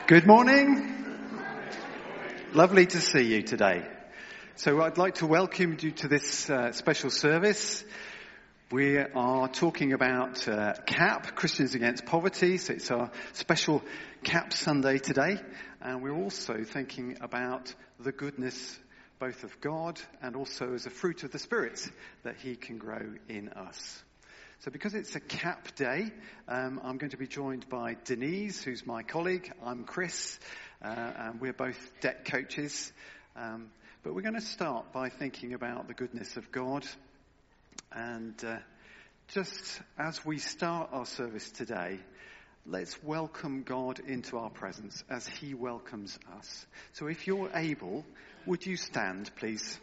Good morning. Lovely to see you today. So I'd like to welcome you to this special service. We are talking about CAP, Christians Against Poverty. So it's our special CAP Sunday today. And we're also thinking about the goodness both of God and also as a fruit of the Spirit that he can grow in us. So because it's a CAP day, I'm going to be joined by Denise, who's my colleague. I'm Chris, and we're both debt coaches. But we're going to start by thinking about the goodness of God. And just as we start our service today, let's welcome God into our presence as he welcomes us. So if you're able, would you stand, please?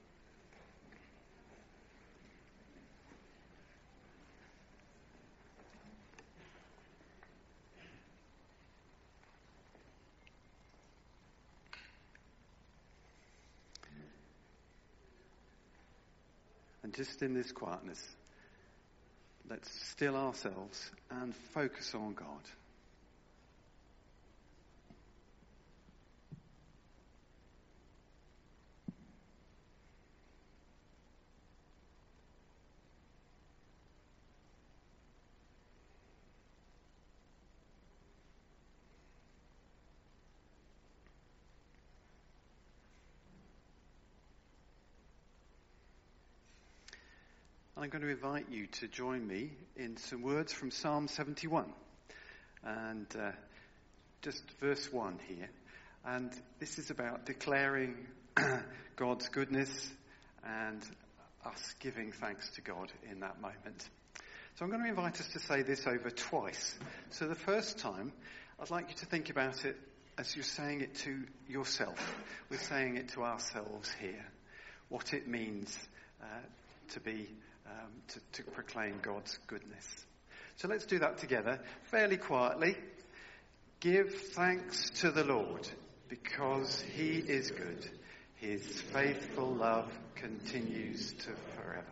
And just in this quietness, let's still ourselves and focus on God. I'm going to invite you to join me in some words from Psalm 71 and just verse 1 here. And this is about declaring God's goodness and us giving thanks to God in that moment. So I'm going to invite us to say this over twice. So the first time, I'd like you to think about it as you're saying it to yourself. We're saying it to ourselves here, what it means to proclaim God's goodness. So let's do that together, fairly quietly. Give thanks to the Lord, because he is good. His faithful love continues to forever.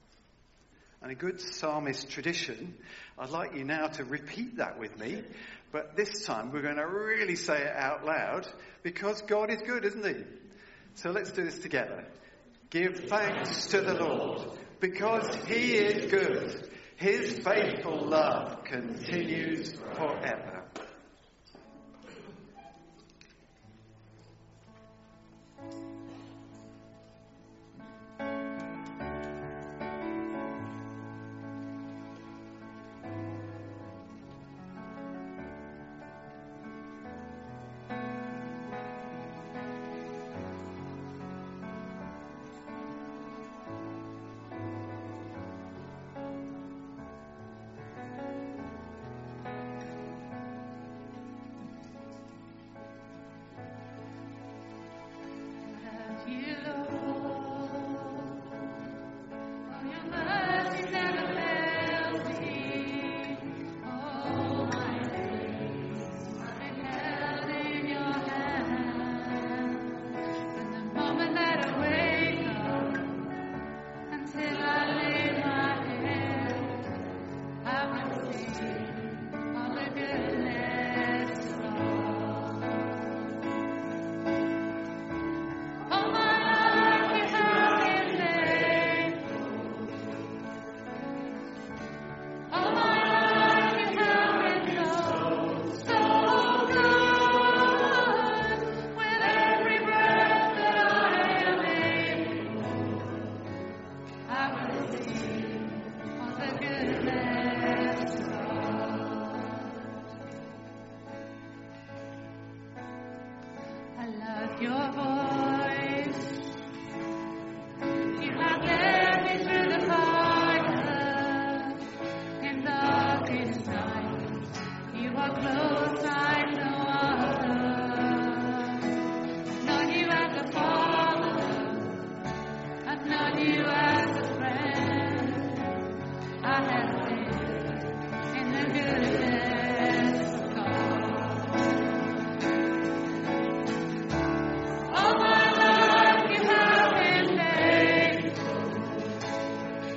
And in good psalmist tradition, I'd like you now to repeat that with me, but this time we're going to really say it out loud, because God is good, isn't he? So let's do this together. Give thanks to the Lord, because he is good. His faithful love continues forever.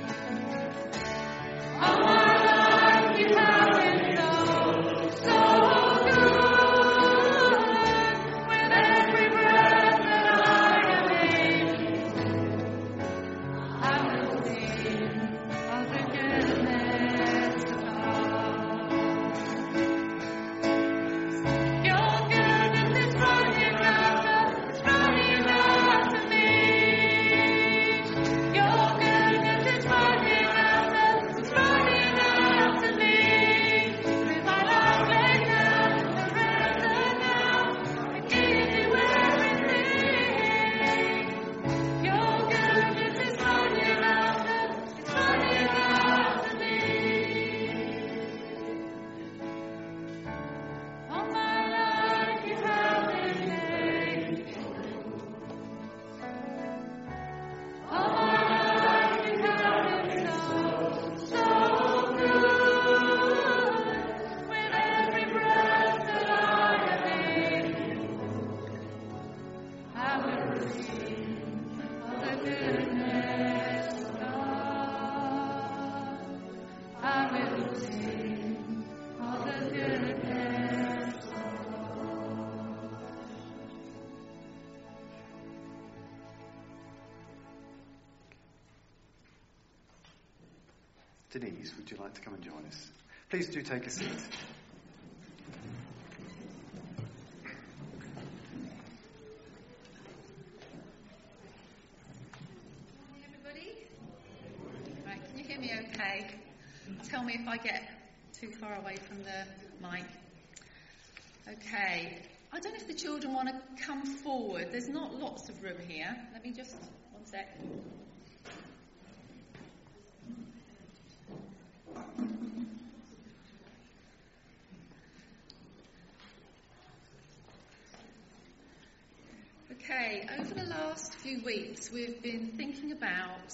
So Denise, would you like to come and join us? Please do take a seat. Morning, everybody. Right, can you hear me okay? Tell me if I get too far away from the mic. Okay. I don't know if the children want to come forward. There's not lots of room here. Let me just, one sec. Okay, over the last few weeks we've been thinking about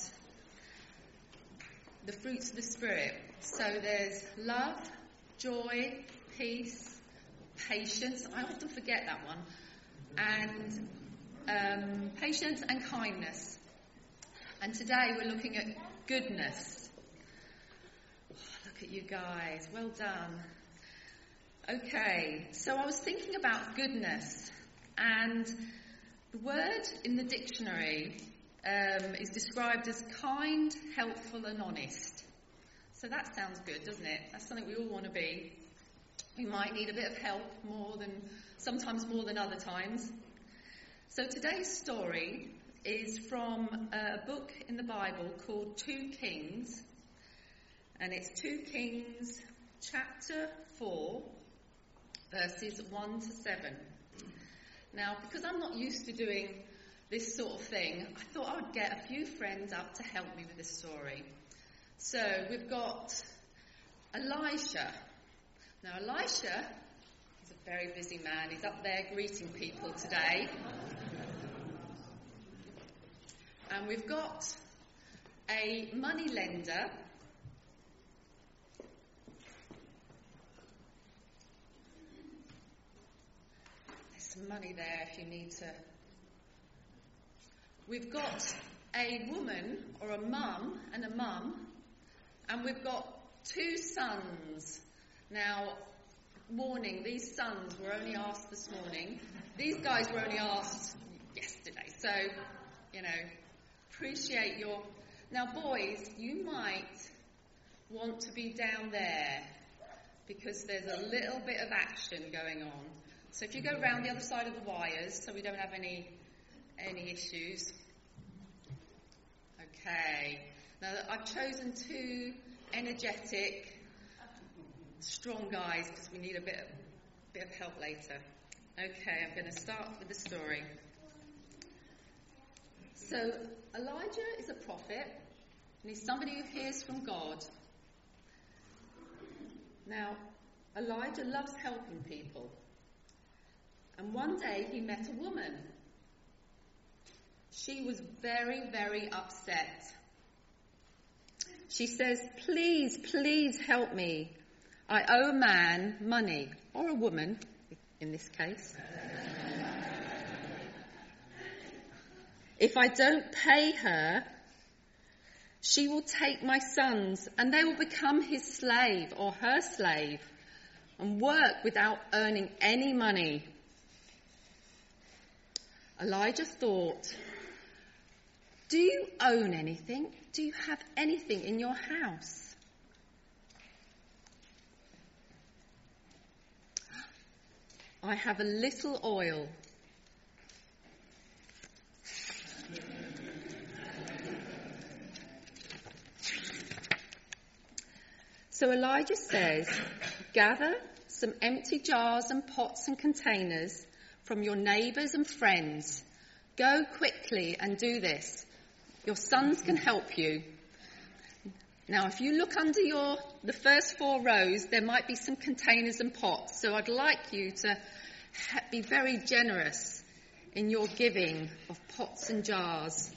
the fruits of the Spirit. So there's love, joy, peace, patience, I often forget that one, and patience and kindness. And today we're looking at goodness. Oh, look at you guys, well done. Okay, so I was thinking about goodness, and the word in the dictionary is described as kind, helpful and honest. So that sounds good, doesn't it? That's something we all want to be. We might need a bit of help sometimes more than other times. So today's story is from a book in the Bible called 2 Kings. And it's 2 Kings chapter 4, verses 1 to 7. Now, because I'm not used to doing this sort of thing, I thought I would get a few friends up to help me with this story. So we've got Elisha. Now, Elisha is a very busy man. He's up there greeting people today. And we've got a money lender. There's some money there if you need to. We've got a woman, or a mum, and a mum. And we've got 2 sons. Now, warning, these sons were only asked this morning. These guys were only asked yesterday. So, appreciate your... Now, boys, you might want to be down there because there's a little bit of action going on. So if you go round the other side of the wires so we don't have any issues. Okay. Now, I've chosen 2 energetic, strong guys because we need a bit of help later. Okay, I'm going to start with the story. So Elijah is a prophet, and he's somebody who hears from God. Now, Elijah loves helping people, and one day he met a woman. She was very, very upset. She says, please help me. I owe a man money, or a woman, in this case. If I don't pay her, she will take my sons, and they will become his slave, or her slave, and work without earning any money. Elijah thought, do you own anything? Do you have anything in your house? I have a little oil. So Elijah says, gather some empty jars and pots and containers from your neighbours and friends. Go quickly and do this. Your sons can help you. Now, if you look under the first 4 rows, there might be some containers and pots. So I'd like you to be very generous in your giving of pots and jars.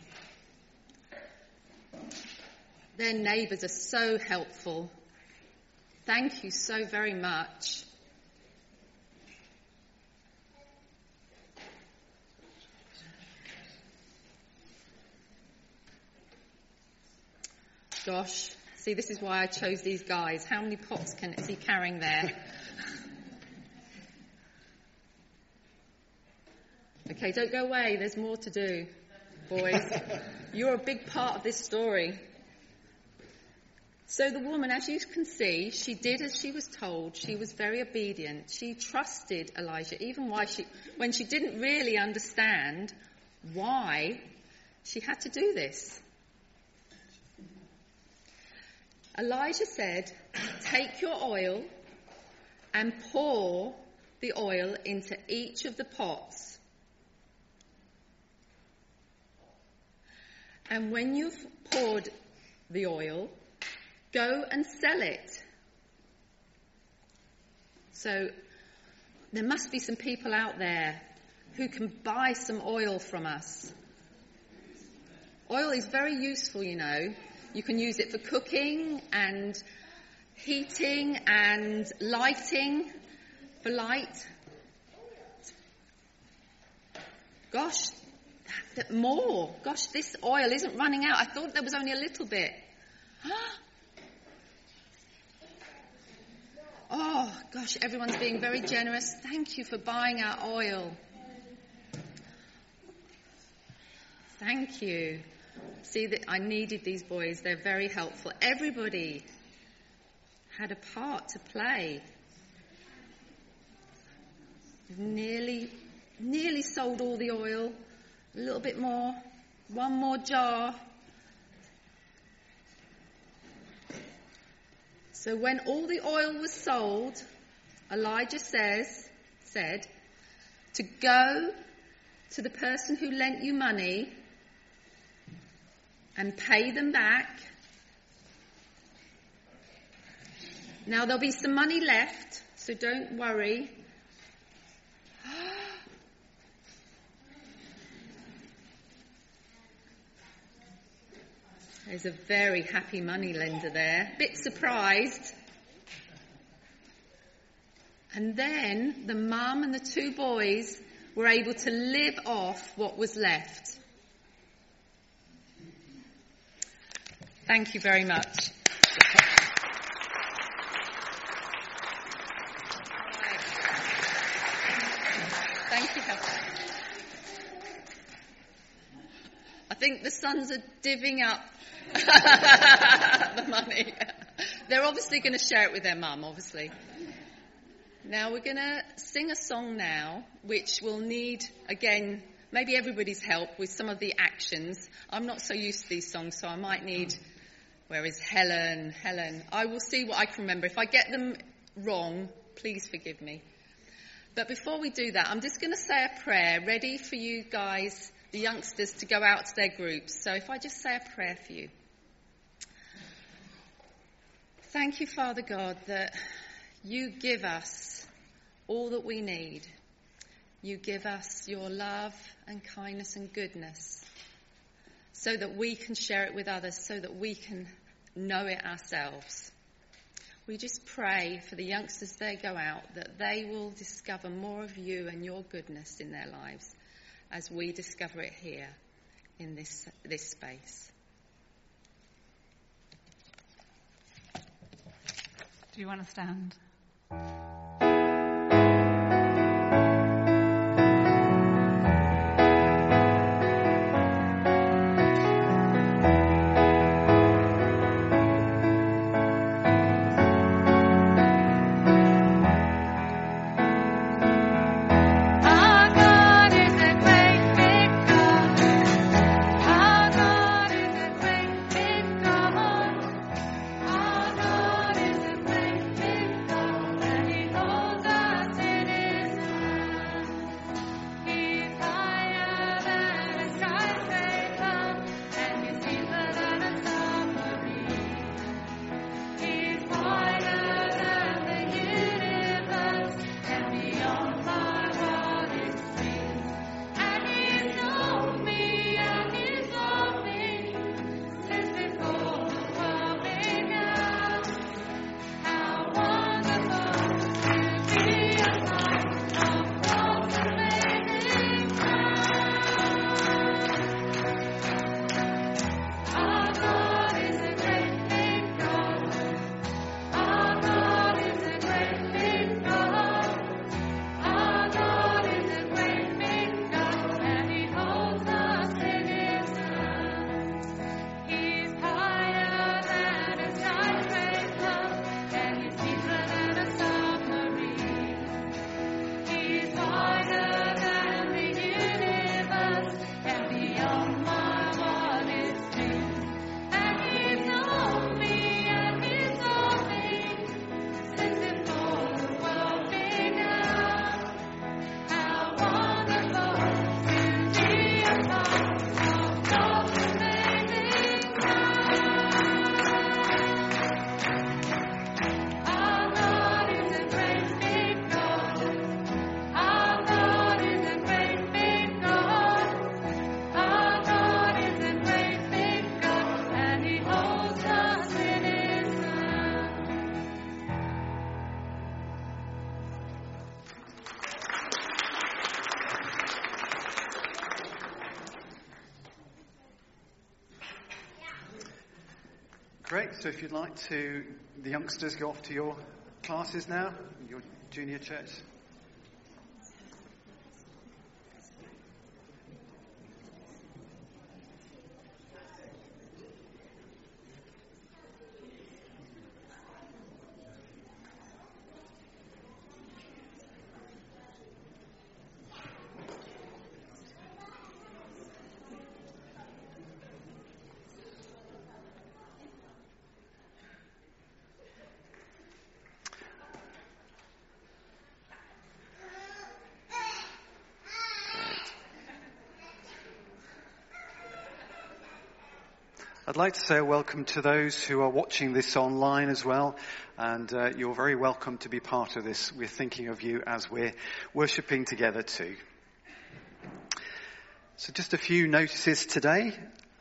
Their neighbours are so helpful. Thank you so very much. Gosh, see, this is why I chose these guys. How many pots is he carrying there? Okay, don't go away. There's more to do, boys. You're a big part of this story. So the woman, as you can see, she did as she was told. She was very obedient. She trusted Elijah, even when she didn't really understand why she had to do this. Elijah said, "Take your oil and pour the oil into each of the pots. And when you've poured the oil, go and sell it." So there must be some people out there who can buy some oil from us. Oil is very useful, you know. You can use it for cooking and heating and lighting, for light. Gosh, more. Gosh, this oil isn't running out. I thought there was only a little bit. Oh, gosh, everyone's being very generous. Thank you for buying our oil. Thank you. See, that I needed these boys. They're very helpful. Everybody had a part to play. Nearly sold all the oil. A little bit more. One more jar. So when all the oil was sold, Elijah said to go to the person who lent you money and pay them back. Now there'll be some money left, so don't worry. There's a very happy moneylender there, bit surprised. And then the mum and the two boys were able to live off what was left. Thank you very much. Thank you, Helen. I think the sons are divvying up the money. They're obviously going to share it with their mum, obviously. Now we're going to sing a song now, which will need, again, maybe everybody's help with some of the actions. I'm not so used to these songs, so I might need, where is Helen? I will see what I can remember. If I get them wrong, please forgive me. But before we do that, I'm just going to say a prayer, ready for you guys, the youngsters, to go out to their groups. So if I just say a prayer for you. Thank you, Father God, that you give us all that we need. You give us your love and kindness and goodness so that we can share it with others, so that we can know it ourselves. We just pray for the youngsters as they go out that they will discover more of you and your goodness in their lives as we discover it here in this space. Do you want to stand? Our God is a great big God, and He knows Great. So if you'd like to, the youngsters go off to your classes now, your junior church. I'd like to say a welcome to those who are watching this online as well, and you're very welcome to be part of this. We're thinking of you as we're worshipping together too. So just a few notices today.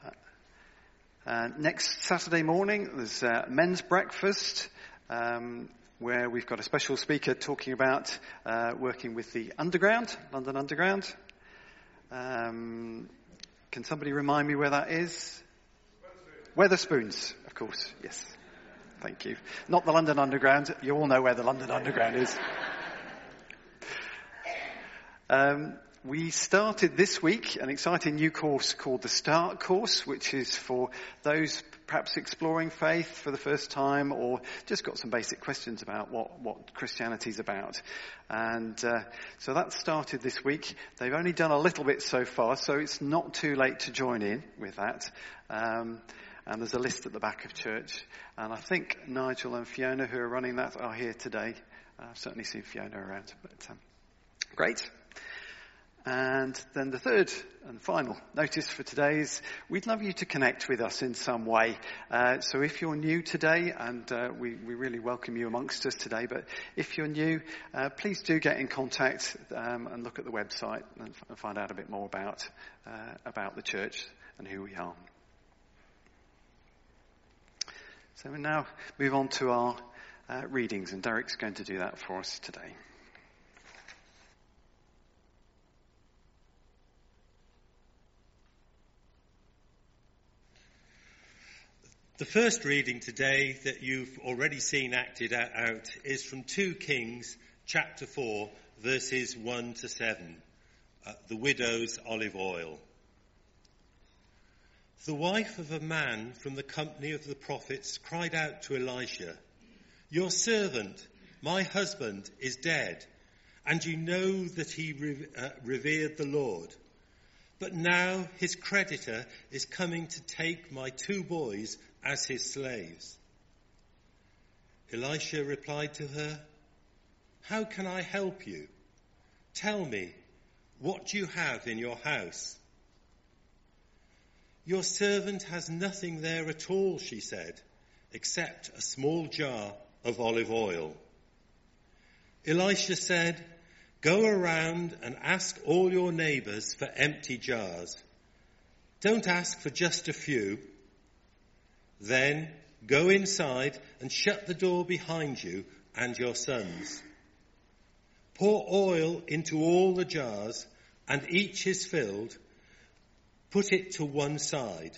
Next Saturday morning there's men's breakfast, where we've got a special speaker talking about working with the Underground, London Underground. Can somebody remind me where that is? Wetherspoons, of course, yes. Thank you. Not the London Underground. You all know where the London Underground is. We started this week an exciting new course called the Start Course, which is for those perhaps exploring faith for the first time or just got some basic questions about what Christianity is about. And so that started this week. They've only done a little bit so far, so it's not too late to join in with that. And there's a list at the back of church. And I think Nigel and Fiona, who are running that, are here today. I've certainly seen Fiona around. But great. And then the third and final notice for today is we'd love you to connect with us in some way. So if you're new today, and we really welcome you amongst us today, but if you're new, please do get in contact and look at the website and find out a bit more about the church and who we are. So we'll now move on to our readings, and Derek's going to do that for us today. The first reading today that you've already seen acted out is from 2 Kings chapter 4, verses 1 to 7, the widow's olive oil. The wife of a man from the company of the prophets cried out to Elisha, "Your servant, my husband, is dead, and you know that he revered the Lord. But now his creditor is coming to take my 2 boys as his slaves." Elisha replied to her, "How can I help you? Tell me, what do you have in your house?" "Your servant has nothing there at all," she said, "except a small jar of olive oil." Elisha said, "Go around and ask all your neighbors for empty jars. Don't ask for just a few. Then go inside and shut the door behind you and your sons. Pour oil into all the jars, and each is filled. Put it to one side."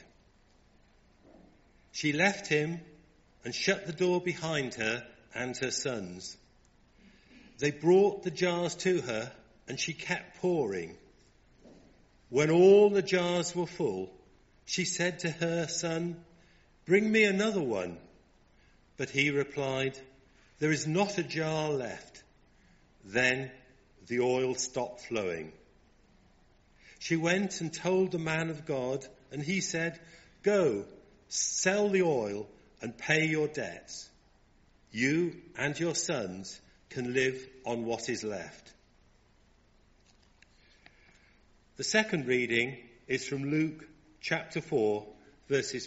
She left him and shut the door behind her and her sons. They brought the jars to her, and she kept pouring. When all the jars were full, she said to her son, "Bring me another one." But he replied, "There is not a jar left." Then the oil stopped flowing. She went and told the man of God, and he said, "Go, sell the oil and pay your debts. You and your sons can live on what is left." The second reading is from Luke chapter 4, verses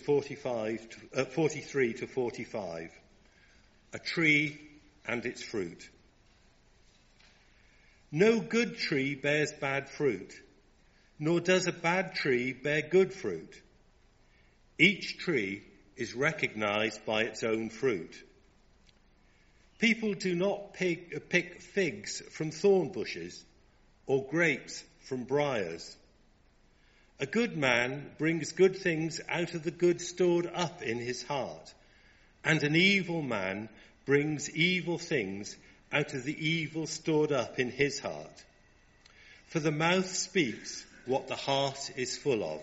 43 to 45. A tree and its fruit. No good tree bears bad fruit, nor does a bad tree bear good fruit. Each tree is recognized by its own fruit. People do not pick figs from thorn bushes or grapes from briars. A good man brings good things out of the good stored up in his heart, And an evil man brings evil things out of the evil stored up in his heart. For the mouth speaks what the heart is full of.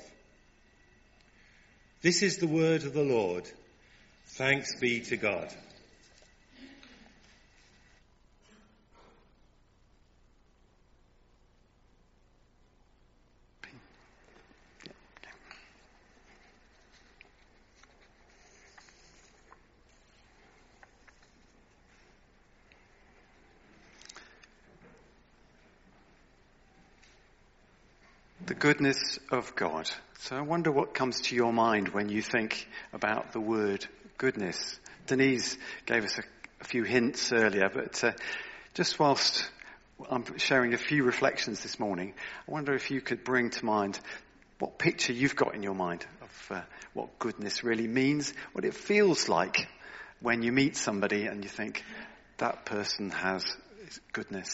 This is the word of the Lord. Thanks be to God. The goodness of God. So I wonder what comes to your mind when you think about the word goodness. Denise gave us a few hints earlier, but just whilst I'm sharing a few reflections this morning, I wonder if you could bring to mind what picture you've got in your mind of what goodness really means, what it feels like when you meet somebody and you think, that person has goodness.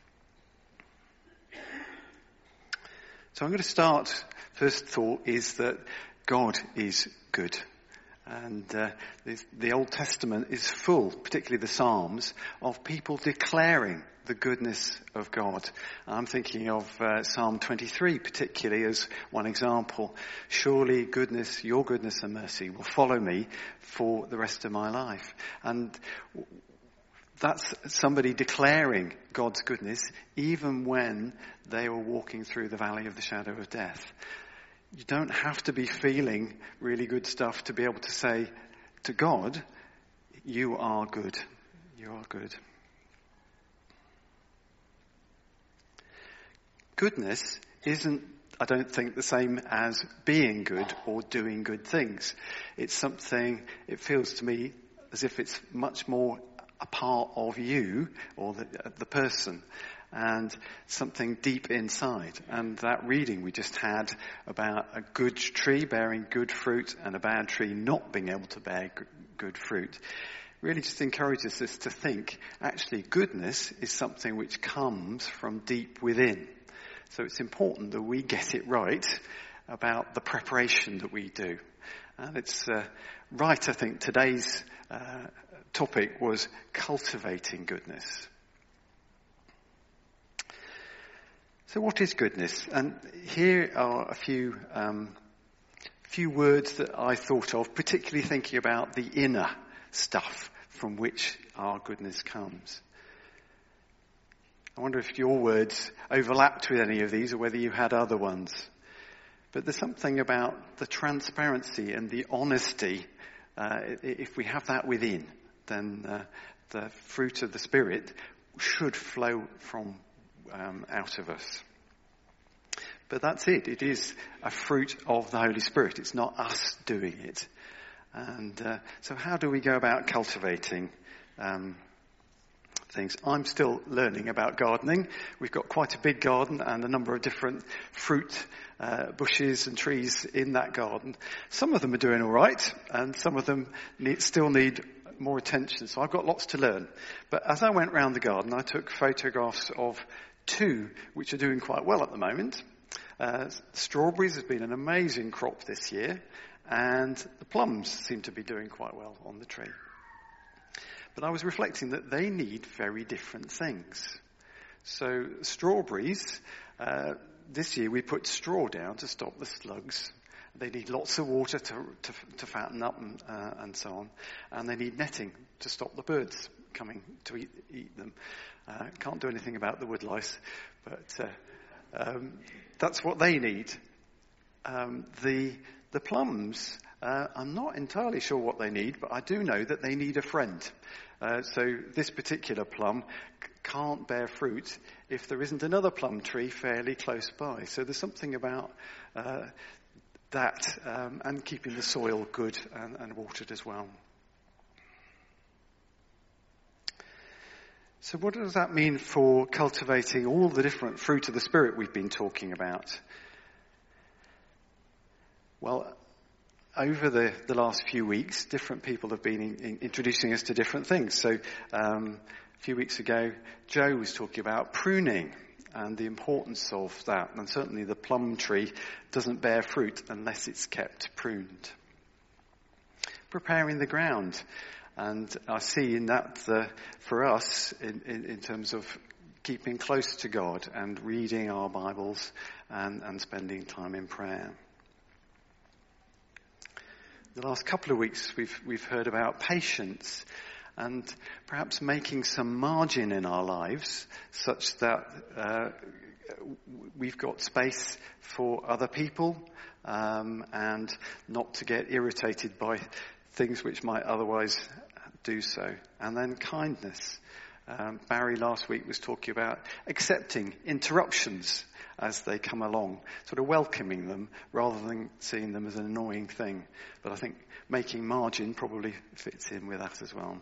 So I'm going to start, first thought is that God is good. And the Old Testament is full, particularly the Psalms, of people declaring the goodness of God. I'm thinking of Psalm 23 particularly as one example. Surely goodness, your goodness and mercy will follow me for the rest of my life. And that's somebody declaring God's goodness even when they were walking through the valley of the shadow of death. You don't have to be feeling really good stuff to be able to say to God, you are good. You are good. Goodness isn't, I don't think, the same as being good or doing good things. It's something, it feels to me as if it's much more a part of you or the person and something deep inside. And that reading we just had about a good tree bearing good fruit and a bad tree not being able to bear good fruit really just encourages us to think actually goodness is something which comes from deep within. So it's important that we get it right about the preparation that we do. And it's right, I think, today's topic was cultivating goodness. So what is goodness? And here are a few words that I thought of, particularly thinking about the inner stuff from which our goodness comes. I wonder if your words overlapped with any of these or whether you had other ones. But there's something about the transparency and the honesty. If we have that within, then the fruit of the Spirit should flow from out of us. But that's it. It is a fruit of the Holy Spirit. It's not us doing it. And so how do we go about cultivating things? I'm still learning about gardening. We've got quite a big garden and a number of different fruit bushes and trees in that garden. Some of them are doing all right, and some of them still need more attention. So I've got lots to learn. But as I went round the garden, I took photographs of two which are doing quite well at the moment. Strawberries has been an amazing crop this year, and the plums seem to be doing quite well on the tree. But I was reflecting that they need very different things. So strawberries, this year we put straw down to stop the slugs. They need lots of water to fatten up and so on. And they need netting to stop the birds coming to eat them. Can't do anything about the woodlice, but that's what they need. The plums, I'm not entirely sure what they need, but I do know that they need a friend. So this particular plum can't bear fruit if there isn't another plum tree fairly close by. So there's something about that and keeping the soil good and watered as well. So what does that mean for cultivating all the different fruit of the Spirit we've been talking about? Well, over the last few weeks, different people have been introducing us to different things. So a few weeks ago, Joe was talking about pruning and the importance of that. And certainly the plum tree doesn't bear fruit unless it's kept pruned. preparing the ground. And I see in that for us, in terms of keeping close to God and reading our Bibles and spending time in prayer. The last couple of weeks we've heard about patience and perhaps making some margin in our lives such that we've got space for other people and not to get irritated by things which might otherwise do so. And then kindness. Barry last week was talking about accepting interruptions as they come along, sort of welcoming them rather than seeing them as an annoying thing. But I think making margin probably fits in with that as well.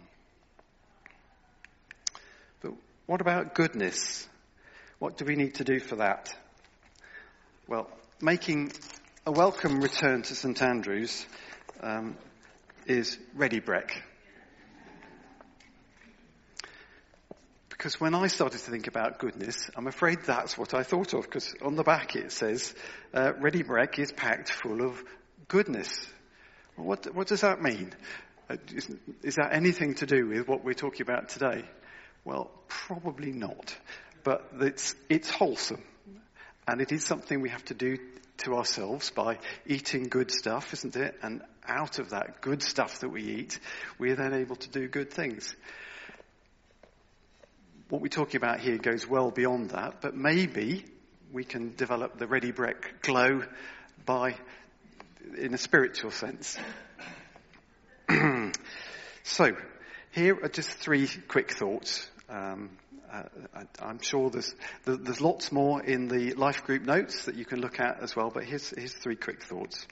But what about goodness? What do we need to do for that? Well, making a welcome return to St Andrews is ready brek. Because when I started to think about goodness, I'm afraid that's what I thought of, because on the back it says, ready brek is packed full of goodness. Well, what does that mean? Is that anything to do with what we're talking about today? Well, probably not. But it's wholesome. And it is something we have to do to ourselves by eating good stuff, isn't it? And out of that good stuff that we eat, we're then able to do good things. What we're talking about here goes well beyond that, but maybe we can develop the ready brek glow in a spiritual sense. So, here are just 3 quick thoughts. I'm sure there's lots more in the life group notes that you can look at as well, but here's 3 quick thoughts.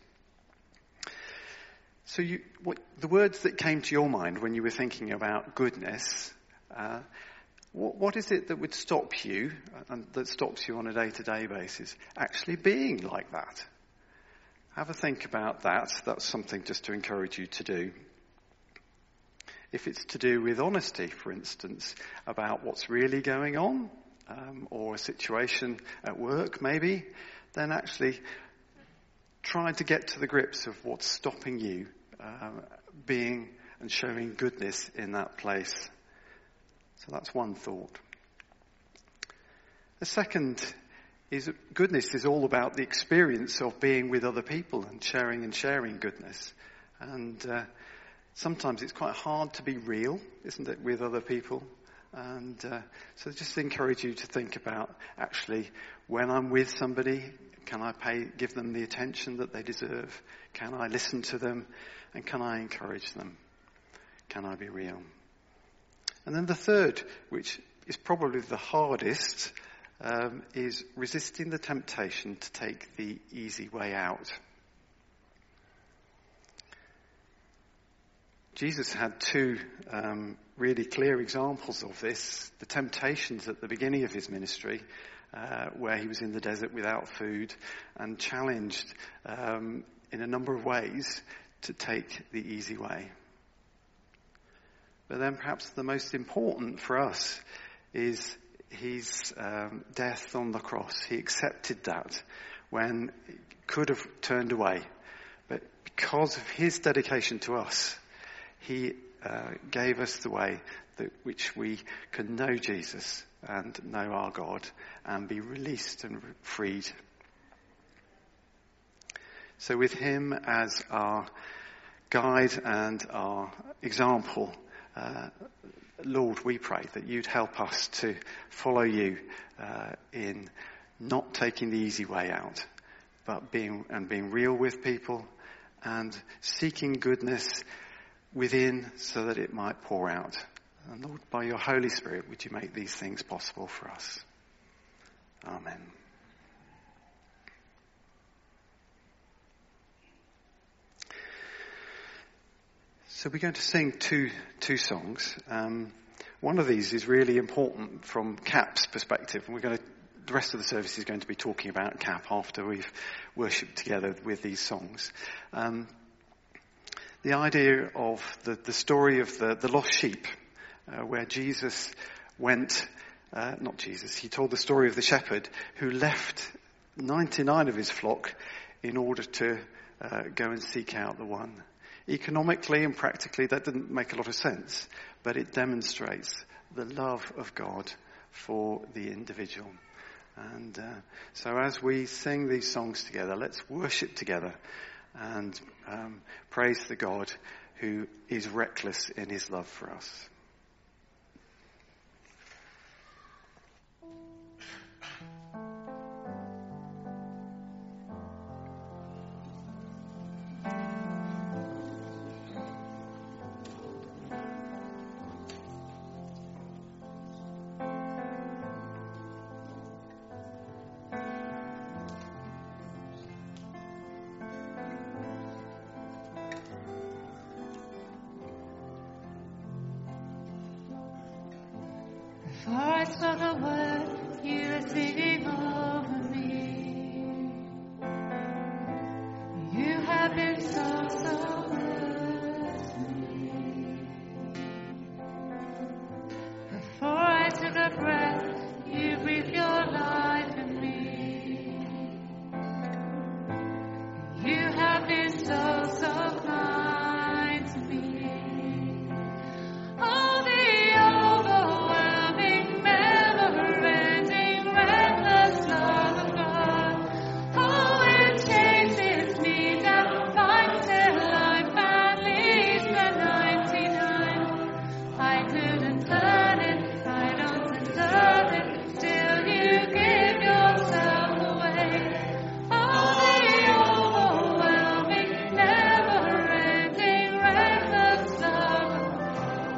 So the words that came to your mind when you were thinking about goodness, what is it that would stop you, and that stops you on a day-to-day basis, actually being like that? Have a think about that. That's something just to encourage you to do. If it's to do with honesty, for instance, about what's really going on, or a situation at work maybe, then actually try to get to the grips of what's stopping you being and showing goodness in that place. So that's one thought. The second is that goodness is all about the experience of being with other people and sharing goodness. And sometimes it's quite hard to be real, isn't it, with other people? And so just encourage you to think about, actually, when I'm with somebody, can I give them the attention that they deserve? Can I listen to them? And can I encourage them? Can I be real? And then the third, which is probably the hardest, is resisting the temptation to take the easy way out. Jesus had 2 really clear examples of this. The temptations at the beginning of his ministry, where he was in the desert without food and challenged in a number of ways to take the easy way. But then perhaps the most important for us is his death on the cross. He accepted that when he could have turned away. But because of his dedication to us, he gave us the way which we can know Jesus and know our God and be released and freed. So with him as our guide and our example, Lord, we pray that you'd help us to follow you in not taking the easy way out, but being real with people and seeking goodness within so that it might pour out. And Lord, by your Holy Spirit, would you make these things possible for us? Amen. So we're going to sing two songs. One of these is really important from CAP's perspective, and the rest of the service is going to be talking about CAP after we've worshipped together with these songs. The idea of the story of the lost sheep, where Jesus went, he told the story of the shepherd who left 99 of his flock in order to go and seek out the one. Economically and practically, that didn't make a lot of sense, but it demonstrates the love of God for the individual. And so as we sing these songs together, let's worship together and praise the God who is reckless in his love for us. Before I spoke a word, you were singing over me. You have been so, so good to me. Before I took a breath, you breathed your life in me. You have been so, so kind to me. Oh, the overwhelming, never-ending, reckless love of God. Oh, it chases me down, fights till I found leaves the 99. I couldn't earn it, I don't deserve it, still you give yourself away. Oh, the overwhelming, never-ending, reckless love of God.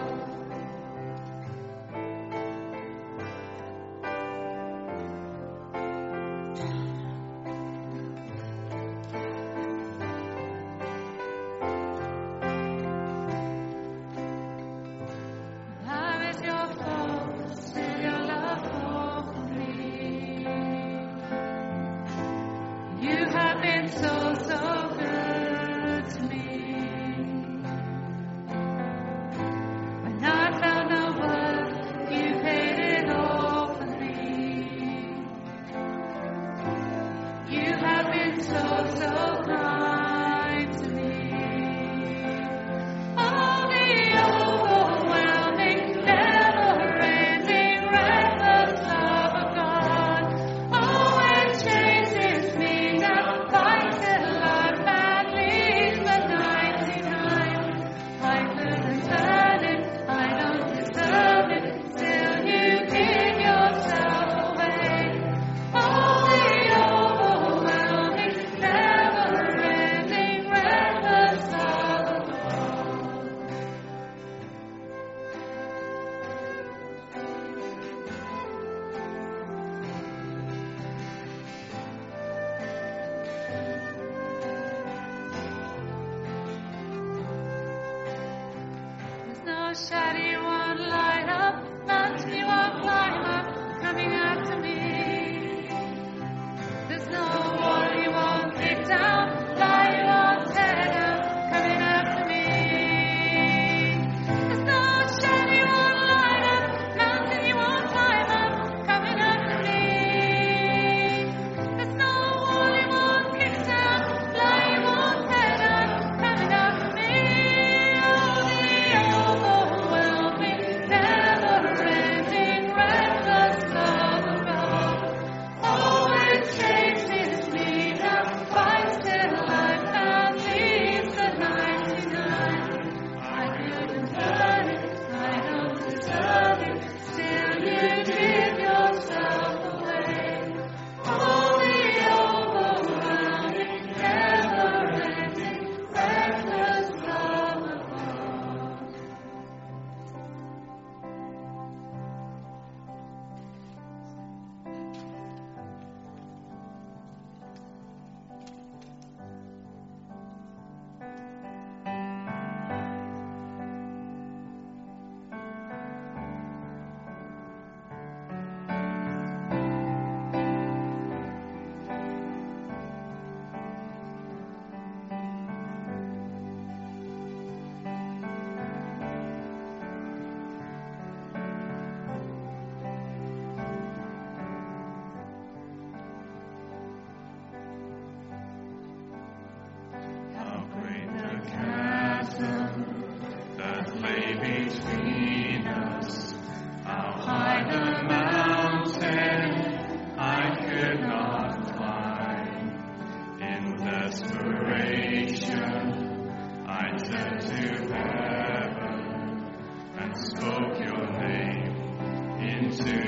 I was your fault, still your love for me. You have been so, so good to me. When I found no worth, you paid it all for me. You have been so, so kind to me. Oh, the overwhelming, never-ending, reckless love of God. Oh, it chases me down, fights till I found leaves the 99. I couldn't earn it, I don't deserve it, still you give yourself away. Oh, the overwhelming, never-ending, reckless love of God. There's no shadow you won't light up, mountain you won't climb up, coming after me. There's no wall you won't kick down, lie you won't tear down, coming after me. There's no shadow you won't light up, mountain you won't climb up, coming after me. There's no wall you won't kick down, lie you won't tear down, coming after me. Oh, the overwhelming, never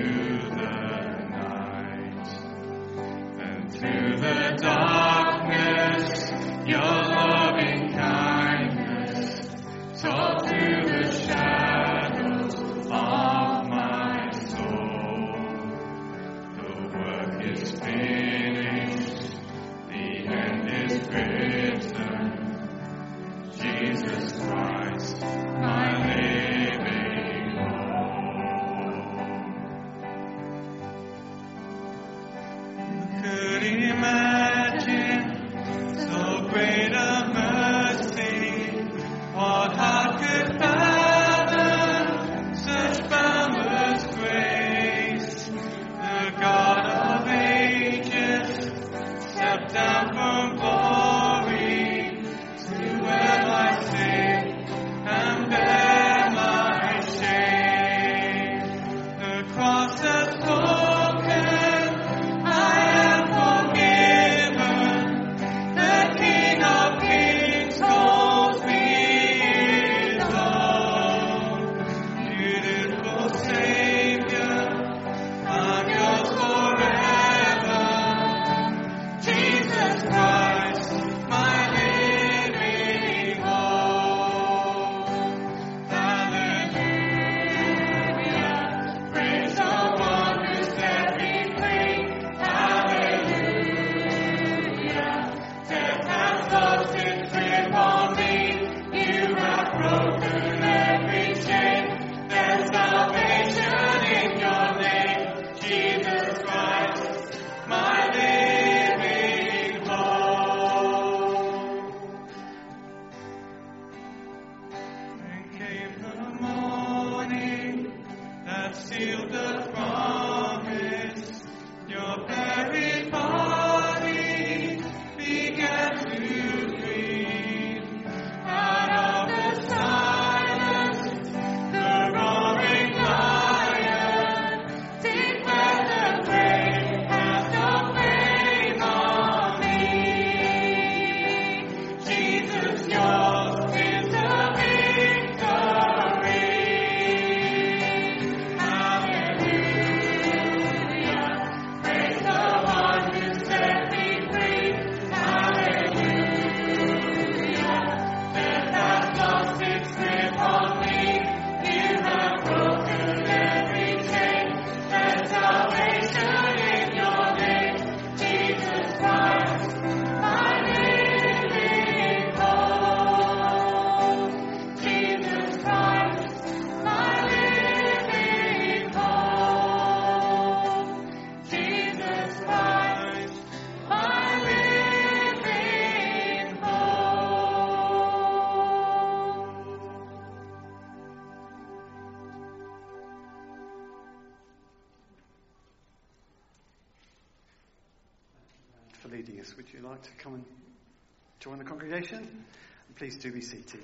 For leading us. Would you like to come and join the congregation? And please do be seated.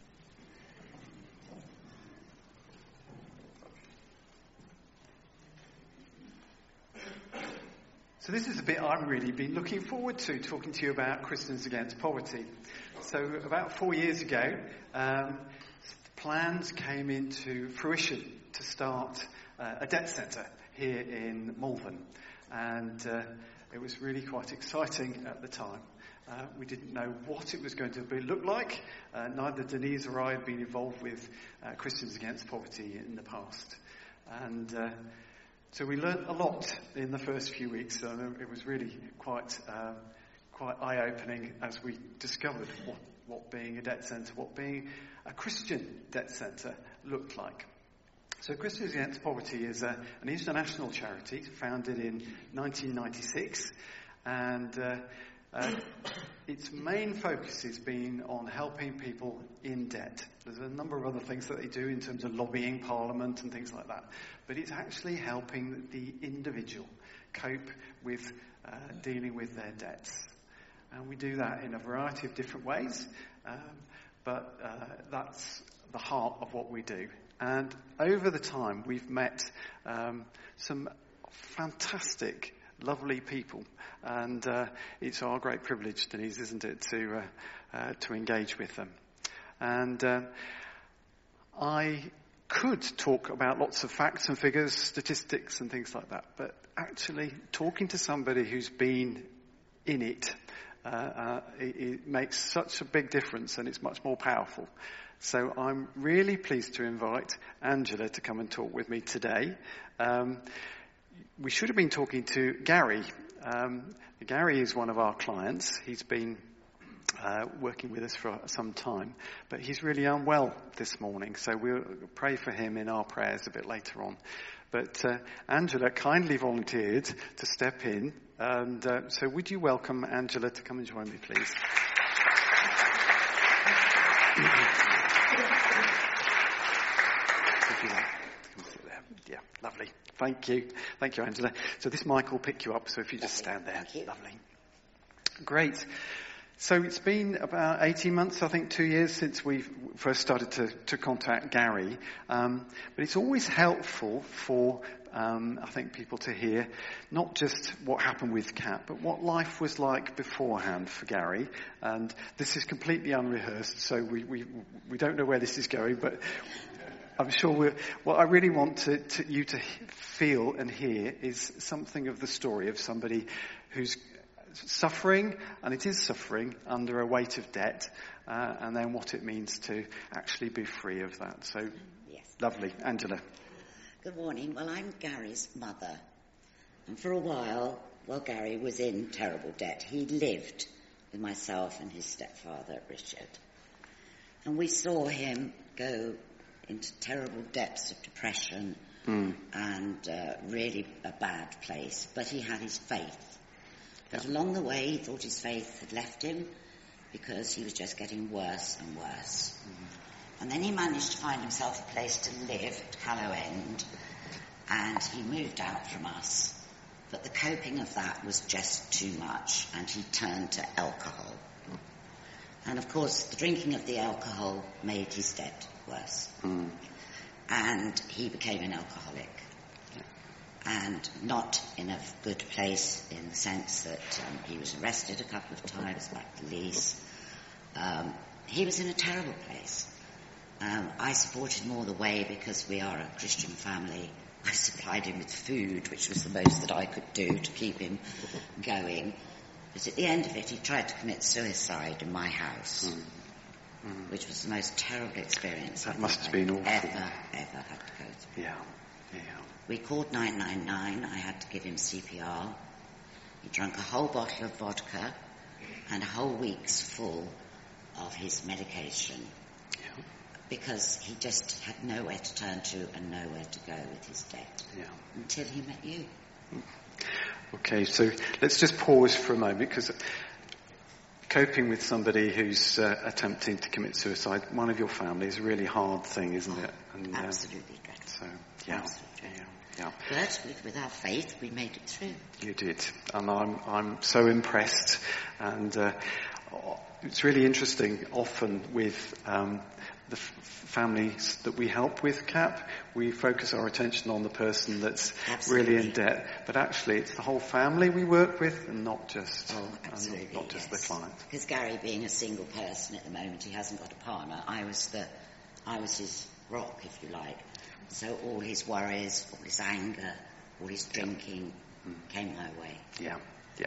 So this is a bit I've really been looking forward to, talking to you about Christians Against Poverty. So about 4 years ago, plans came into fruition to start a debt centre here in Malvern. And it was really quite exciting at the time. We didn't know what it was going to look like. Neither Denise or I had been involved with Christians Against Poverty in the past. And so we learnt a lot in the first few weeks. It was really quite eye-opening as we discovered what being a debt centre, what being a Christian debt centre looked like. So Christians Against Poverty is an international charity founded in 1996, and its main focus has been on helping people in debt. There's a number of other things that they do in terms of lobbying Parliament and things like that, but it's actually helping the individual cope with dealing with their debts. And we do that in a variety of different ways, but that's the heart of what we do. And over the time, we've met some fantastic, lovely people, and it's our great privilege, Denise, isn't it, to engage with them. And I could talk about lots of facts and figures, statistics and things like that, but actually talking to somebody who's been in it, it makes such a big difference, and it's much more powerful. So I'm really pleased to invite Angela to come and talk with me today. We should have been talking to Gary. Gary is one of our clients. He's been working with us for some time, but he's really unwell this morning, so we'll pray for him in our prayers a bit later on. But Angela kindly volunteered to step in, and so would you welcome Angela to come and join me, please? If you want, come sit there. Yeah, lovely. Thank you, Angela. So this mic will pick you up, so if you just stand there. Lovely. Great. So it's been about 18 months, I think 2 years since we first started to contact Gary. But it's always helpful for, I think, people to hear not just what happened with Kat, but what life was like beforehand for Gary. And this is completely unrehearsed, so we don't know where this is going, but I'm sure what I really want you to feel and hear is something of the story of somebody who's suffering, and it is suffering, under a weight of debt, and then what it means to actually be free of that. So, yes. Lovely. Angela. Good morning. Well, I'm Gary's mother. And for a while Gary was in terrible debt, he lived with myself and his stepfather, Richard. And we saw him go into terrible depths of depression and really a bad place. But he had his faith. But along the way, he thought his faith had left him because he was just getting worse and worse. And then he managed to find himself a place to live at Callow End, and he moved out from us. But the coping of that was just too much, and he turned to alcohol. And of course, the drinking of the alcohol made his debt worse. And he became an alcoholic. And not in a good place, in the sense that he was arrested a couple of times by police. He was in a terrible place. I supported him all the way because we are a Christian family. I supplied him with food, which was the most that I could do to keep him going. But at the end of it, he tried to commit suicide in my house, which was the most terrible experience That must have been awful. Ever had to go through. Yeah. We called 999. I had to give him CPR. He drank a whole bottle of vodka and a whole week's full of his medication because he just had nowhere to turn to and nowhere to go with his debt until he met you. Okay, so let's just pause for a moment, because coping with somebody who's attempting to commit suicide, one of your family, is a really hard thing, isn't it? And, absolutely dreadful. So, absolutely. Yeah. But with our faith, we made it through. You did, and I'm so impressed. And it's really interesting. Often with the families that we help with CAP, we focus our attention on the person that's really in debt, but actually it's the whole family we work with, and not just the client. Because Gary, being a single person at the moment, he hasn't got a partner. I was his rock, if you like. So all his worries, all his anger, all his drinking came my way. Yeah.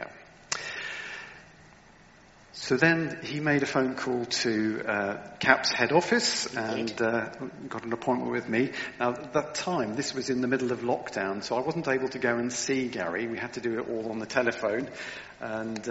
So then he made a phone call to CAP's head office and got an appointment with me. Now, at that time, this was in the middle of lockdown, so I wasn't able to go and see Gary. We had to do it all on the telephone. And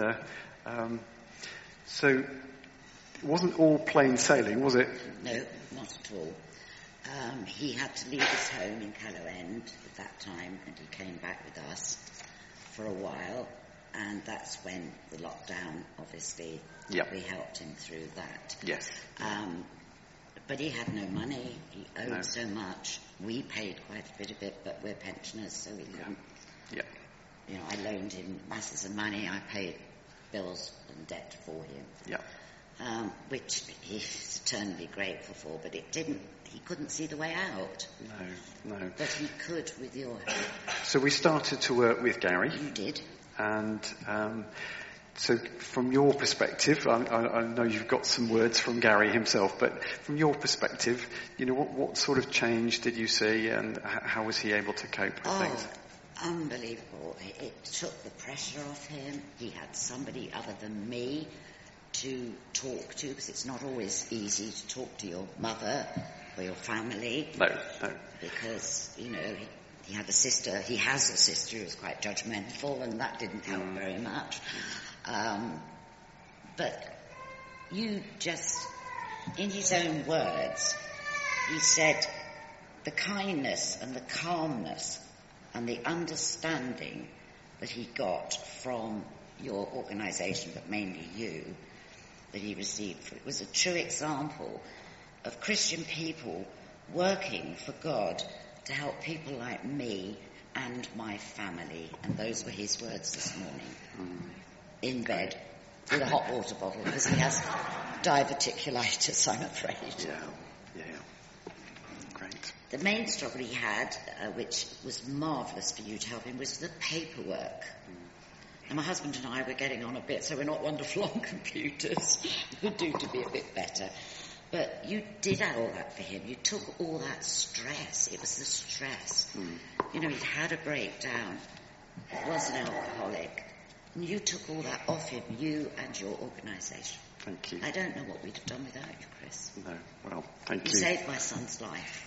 so it wasn't all plain sailing, was it? No, not at all. He had to leave his home in Callow End at that time, and he came back with us for a while, and that's when the lockdown, obviously, we helped him through that. Yes. But he had no money, he owed so much. We paid quite a bit of it, but we're pensioners, so we couldn't. Yeah. You know, I loaned him masses of money, I paid bills and debt for him. Yeah. Which he's eternally grateful for, but he couldn't see the way out. No. But he could with your help. So we started to work with Gary. You did. And So from your perspective, I know you've got some words from Gary himself, but from your perspective, what sort of change did you see, and how was he able to cope with things? Unbelievable. It took the pressure off him. He had somebody other than me to talk to, because it's not always easy to talk to your mother or your family. No. Because, he had a sister, he has a sister who was quite judgmental, and that didn't help very much. But you just, in his own words, he said the kindness and the calmness and the understanding that he got from your organisation, but mainly you, that he received, it was a true example of Christian people working for God to help people like me and my family. And those were his words this morning. In bed with a hot water bottle, because he has diverticulitis, I'm afraid. Yeah. Great. The main struggle he had, which was marvellous for you to help him, was the paperwork. And my husband and I were getting on a bit, so we're not wonderful on computers. Would do to be a bit better. But you did all that for him. You took all that stress. It was the stress. He'd had a breakdown. He was an alcoholic. And you took all that off him, you and your organisation. Thank you. I don't know what we'd have done without you, Chris. No, well, thank you. You saved my son's life.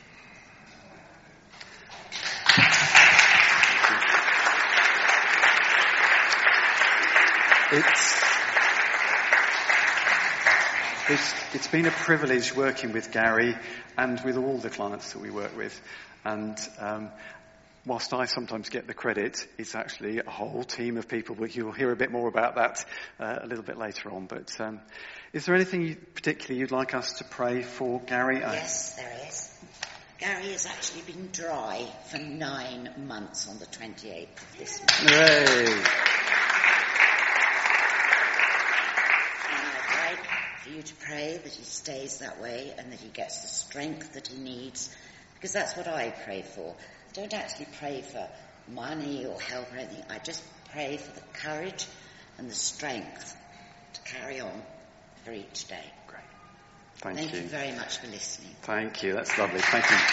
It's been a privilege working with Gary and with all the clients that we work with. And whilst I sometimes get the credit, it's actually a whole team of people, but you'll hear a bit more about that a little bit later on. But is there anything particularly you'd like us to pray for Gary? Yes, there is. Gary has actually been dry for 9 months on the 28th of this month. Hooray! For you to pray that he stays that way and that he gets the strength that he needs, because that's what I pray for. I don't actually pray for money or help or anything. I just pray for the courage and the strength to carry on for each day. Great. Thank you very much for listening. Thank you. That's lovely. Thank you.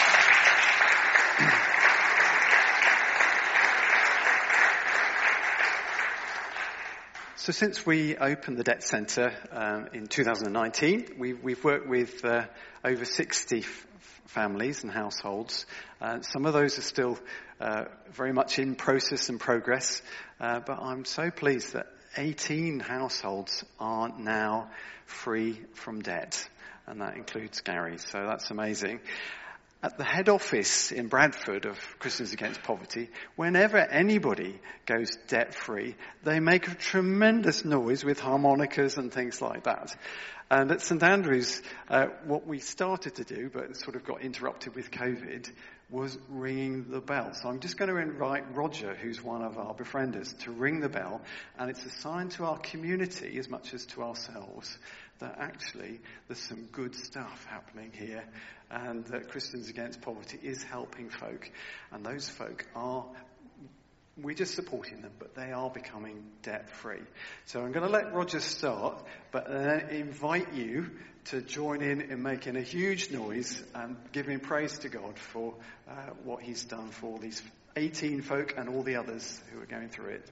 So since we opened the Debt Centre in 2019, we've worked with over 60 families and households. Some of those are still very much in process and progress, but I'm so pleased that 18 households are now free from debt, and that includes Gary, so that's amazing. At the head office in Bradford of Christians Against Poverty, whenever anybody goes debt-free, they make a tremendous noise with harmonicas and things like that. And at St Andrews, what we started to do, but sort of got interrupted with COVID, was ringing the bell. So I'm just going to invite Roger, who's one of our befrienders, to ring the bell. And it's a sign to our community, as much as to ourselves, that actually there's some good stuff happening here, and that Christians Against Poverty is helping folk. And those folk we're just supporting them, but they are becoming debt-free. So I'm going to let Roger start, but then invite you to join in making a huge noise and giving praise to God for what he's done for these 18 folk and all the others who are going through it.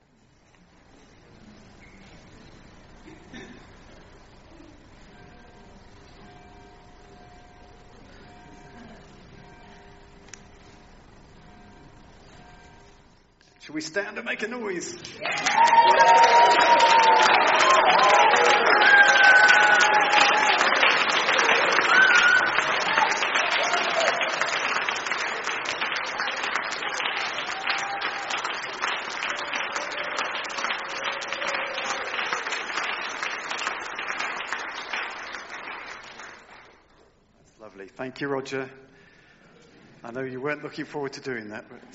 Shall we stand and make a noise? That's lovely. Thank you, Roger. I know you weren't looking forward to doing that, but...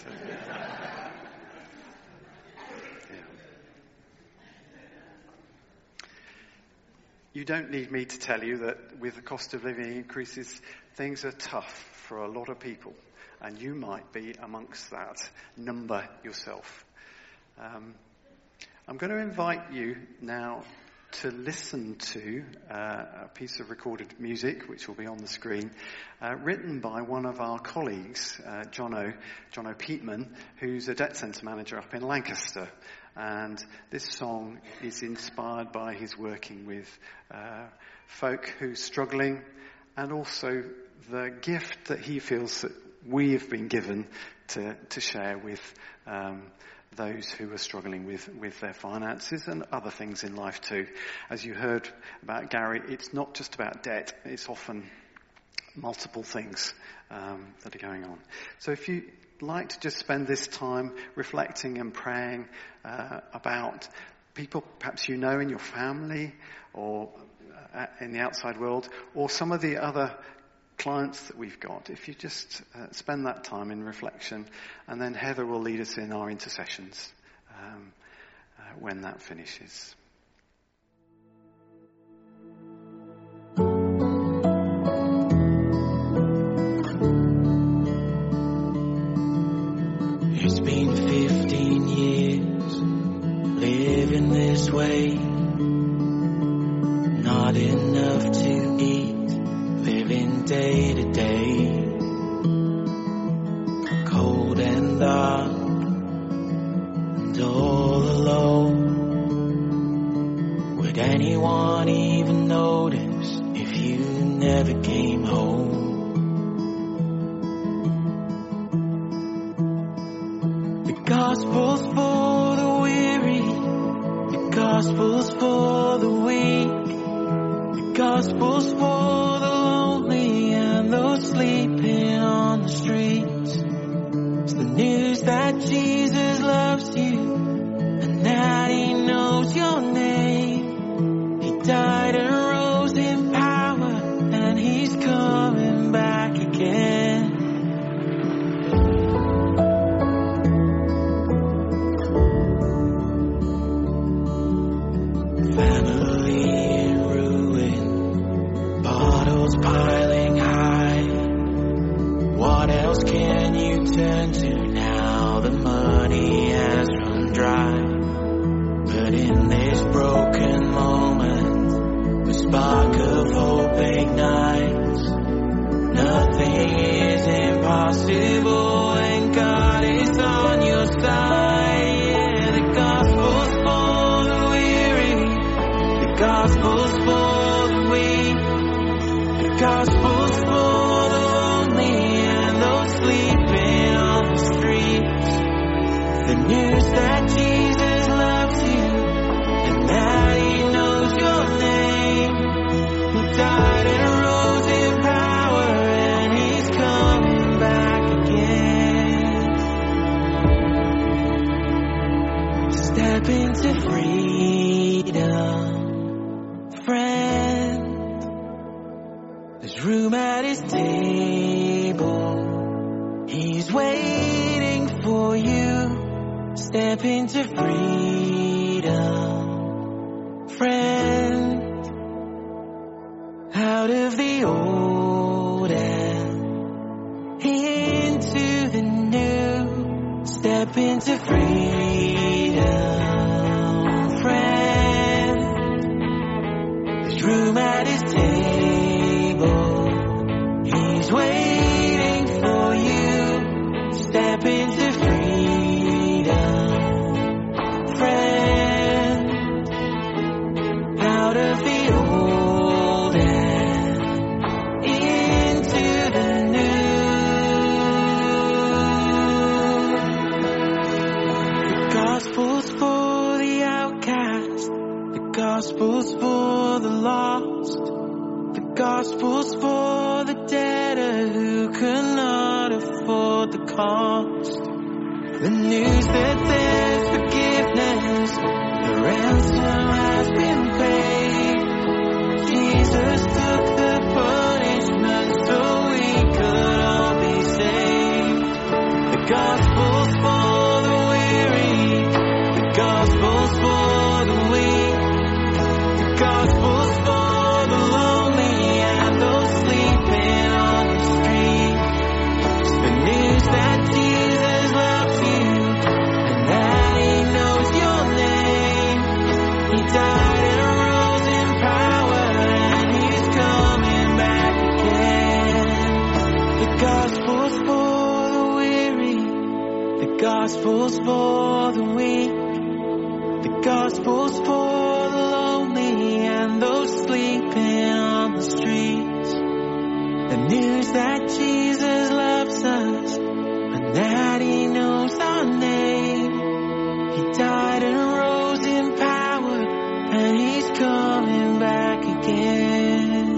You don't need me to tell you that with the cost of living increases, things are tough for a lot of people, and you might be amongst that number yourself. I'm going to invite you now to listen to a piece of recorded music, which will be on the screen, written by one of our colleagues, Jono Peatman, who's a debt centre manager up in Lancaster. And this song is inspired by his working with folk who's struggling, and also the gift that he feels that we have been given to share with those who are struggling with their finances and other things in life too. As you heard about Gary, it's not just about debt, it's often multiple things that are going on. So if you like to just spend this time reflecting and praying about people perhaps you know in your family or in the outside world, or some of the other clients that we've got, if you just spend that time in reflection, and then Heather will lead us in our intercessions when that finishes. It's been 15 years living this way, not enough to eat, living day to day, cold and dark and all alone. Would anyone even notice if you never came home? The gospel's for the weary, the gospel's for the weak, the gospel's for the lonely and those sleeping on the streets. It's the news that Jesus loves you and that he knows your name. He died and rose in power and he's coming back again. Family in ruin, bottles piling high. What else can you turn to now? The money has run dry. But in this broken moment, the spark of hope ignites. Nothing is impossible when God is on your side. Yeah, the gospel's for the weary, the gospel's for the weak, the gospel's for the lonely and those sleeping on the streets. The news that Jesus loves you and that he knows your name. He died and rose in power and he's coming back again. Step into freedom, friend. There's room at his table. He's waiting for you. Step into freedom, friend. Out of the old and into the new. Step into freedom, friend. There's room at his table. He's waiting for you. Step into freedom, friend. Out of the old and into the new. The gospel's for the outcast, the gospel's for the lost, the gospel's for the debtor who cannot afford the cost. The news that there's forgiveness, the ransom has been paid. Jesus took the punishment so we could all be saved. The gospel's for the weary, the gospel's for the weak, the gospel's for the lonely and those sleeping on the street. It's the news that Jesus loves you and that for the weak. The gospel's for the lonely and those sleeping on the streets. The news that Jesus loves us and that he knows our name. He died and rose in power and he's coming back again.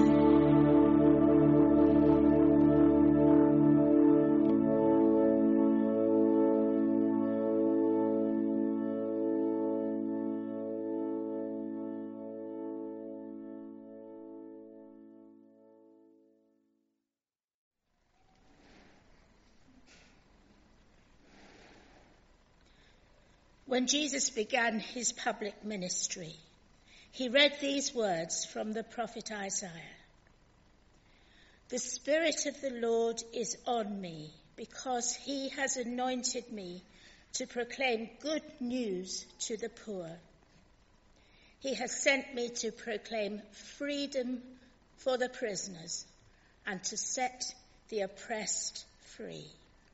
When Jesus began his public ministry, he read these words from the prophet Isaiah. "The Spirit of the Lord is on me, because he has anointed me to proclaim good news to the poor. He has sent me to proclaim freedom for the prisoners and to set the oppressed free."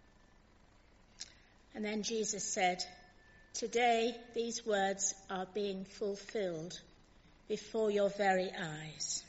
And then Jesus said, "Today these words are being fulfilled before your very eyes."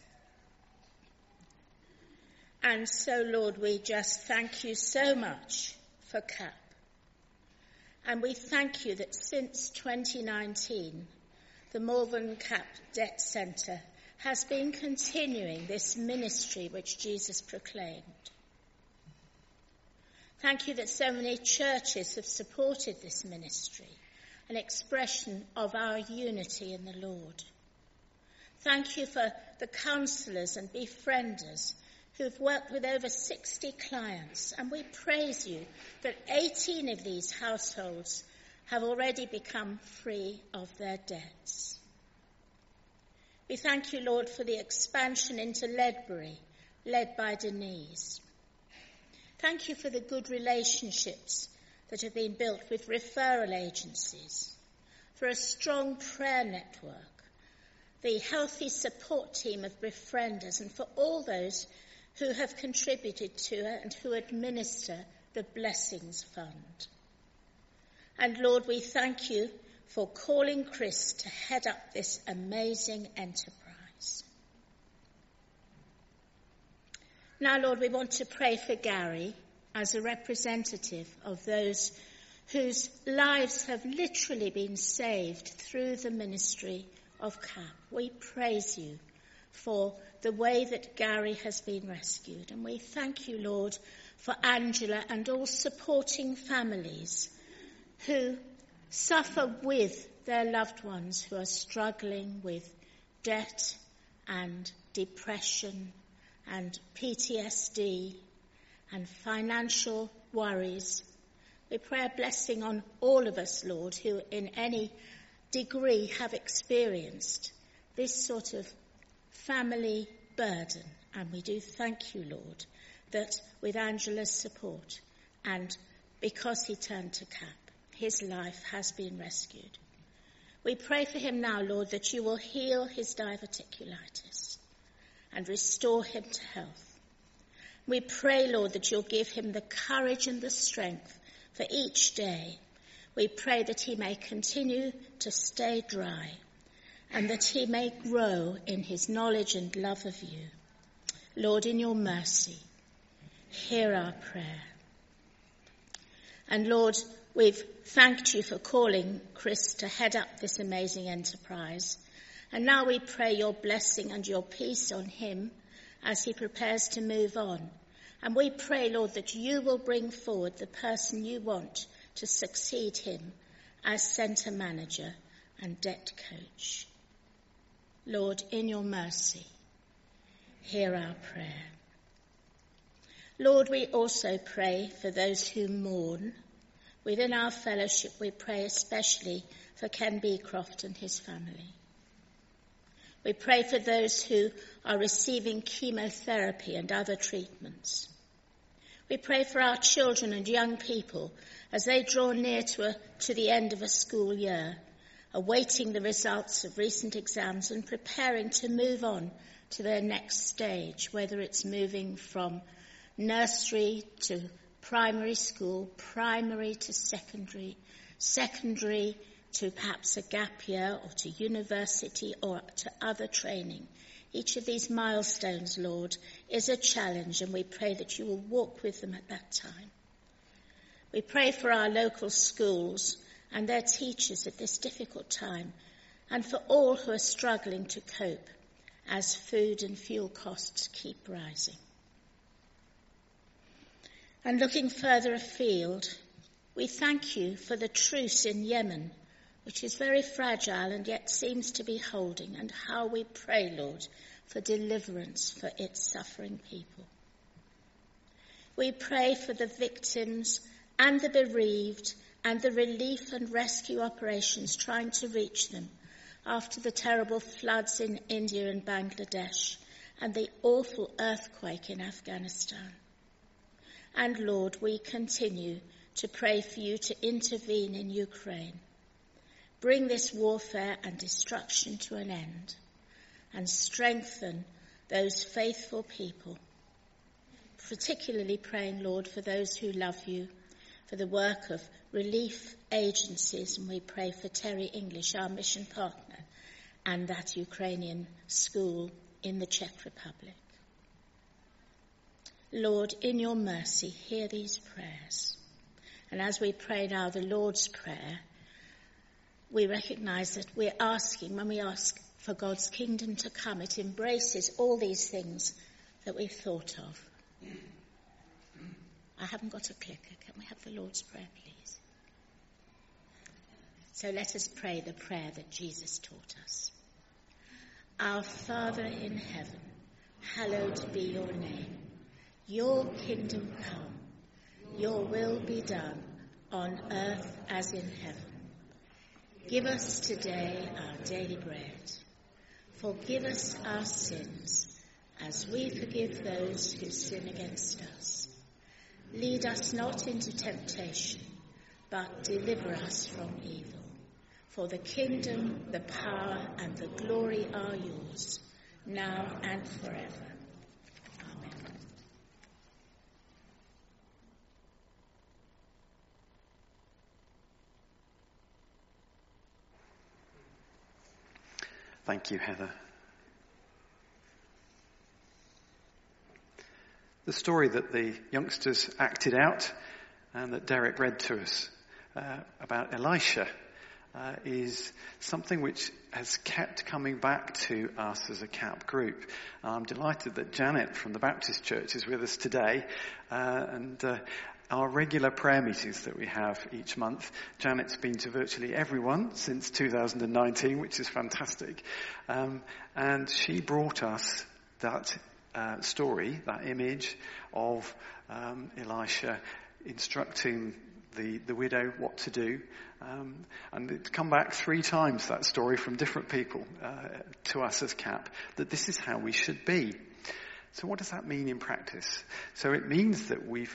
And so, Lord, we just thank you so much for CAP. And we thank you that since 2019, the Malvern CAP Debt Centre has been continuing this ministry which Jesus proclaimed. Thank you that so many churches have supported this ministry, an expression of our unity in the Lord. Thank you for the counsellors and befrienders who've worked with over 60 clients, and we praise you that 18 of these households have already become free of their debts. We thank you, Lord, for the expansion into Ledbury, led by Denise. Thank you for the good relationships that have been built with referral agencies, for a strong prayer network, the healthy support team of befrienders, and for all those who have contributed to and who administer the Blessings Fund. And Lord, we thank you for calling Chris to head up this amazing enterprise. Now, Lord, we want to pray for Gary as a representative of those whose lives have literally been saved through the ministry of CAP. We praise you for the way that Gary has been rescued. And we thank you, Lord, for Angela and all supporting families who suffer with their loved ones who are struggling with debt and depression and PTSD and financial worries. We pray a blessing on all of us, Lord, who in any degree have experienced this sort of family burden. And we do thank you, Lord, that with Angela's support and because he turned to CAP, his life has been rescued. We pray for him now, Lord, that you will heal his diverticulitis and restore him to health. We pray, Lord, that you'll give him the courage and the strength for each day. We pray that he may continue to stay dry and that he may grow in his knowledge and love of you. Lord, in your mercy, hear our prayer. And Lord, we've thanked you for calling Chris to head up this amazing enterprise. And now we pray your blessing and your peace on him as he prepares to move on. And we pray, Lord, that you will bring forward the person you want to succeed him as centre manager and debt coach. Lord, in your mercy, hear our prayer. Lord, we also pray for those who mourn. Within our fellowship, we pray especially for Ken Beecroft and his family. We pray for those who are receiving chemotherapy and other treatments. We pray for our children and young people as they draw near to the end of a school year, awaiting the results of recent exams and preparing to move on to their next stage, whether it's moving from nursery to primary school, primary to secondary, secondary to perhaps a gap year or to university or to other training. Each of these milestones, Lord, is a challenge, and we pray that you will walk with them at that time. We pray for our local schools and their teachers at this difficult time, and for all who are struggling to cope as food and fuel costs keep rising. And looking further afield, we thank you for the truce in Yemen, which is very fragile and yet seems to be holding, and how we pray, Lord, for deliverance for its suffering people. We pray for the victims and the bereaved and the relief and rescue operations trying to reach them after the terrible floods in India and Bangladesh and the awful earthquake in Afghanistan. And Lord, we continue to pray for you to intervene in Ukraine. Bring this warfare and destruction to an end, and strengthen those faithful people, particularly praying, Lord, for those who love you, for the work of relief agencies, and we pray for Terry English, our mission partner, and that Ukrainian school in the Czech Republic. Lord, in your mercy, hear these prayers. And as we pray now the Lord's Prayer, we recognize that we're asking, when we ask for God's kingdom to come, it embraces all these things that we've thought of. I haven't got a clicker. Can we have the Lord's Prayer, please? So let us pray the prayer that Jesus taught us. Our Father in heaven, hallowed be your name. Your kingdom come. Your will be done on earth as in heaven. Give us today our daily bread. Forgive us our sins, as we forgive those who sin against us. Lead us not into temptation, but deliver us from evil. For the kingdom, the power, and the glory are yours, now and forever. Amen. Thank you, Heather. The story that the youngsters acted out and that Derek read to us about Elisha is something which has kept coming back to us as a CAP group. I'm delighted that Janet from the Baptist Church is with us today, and our regular prayer meetings that we have each month. Janet's been to virtually everyone since 2019, which is fantastic. And she brought us that story, that image of Elisha instructing the widow what to do. And it's come back 3 times, that story, from different people to us as CAP, that this is how we should be. So what does that mean in practice? So it means that we've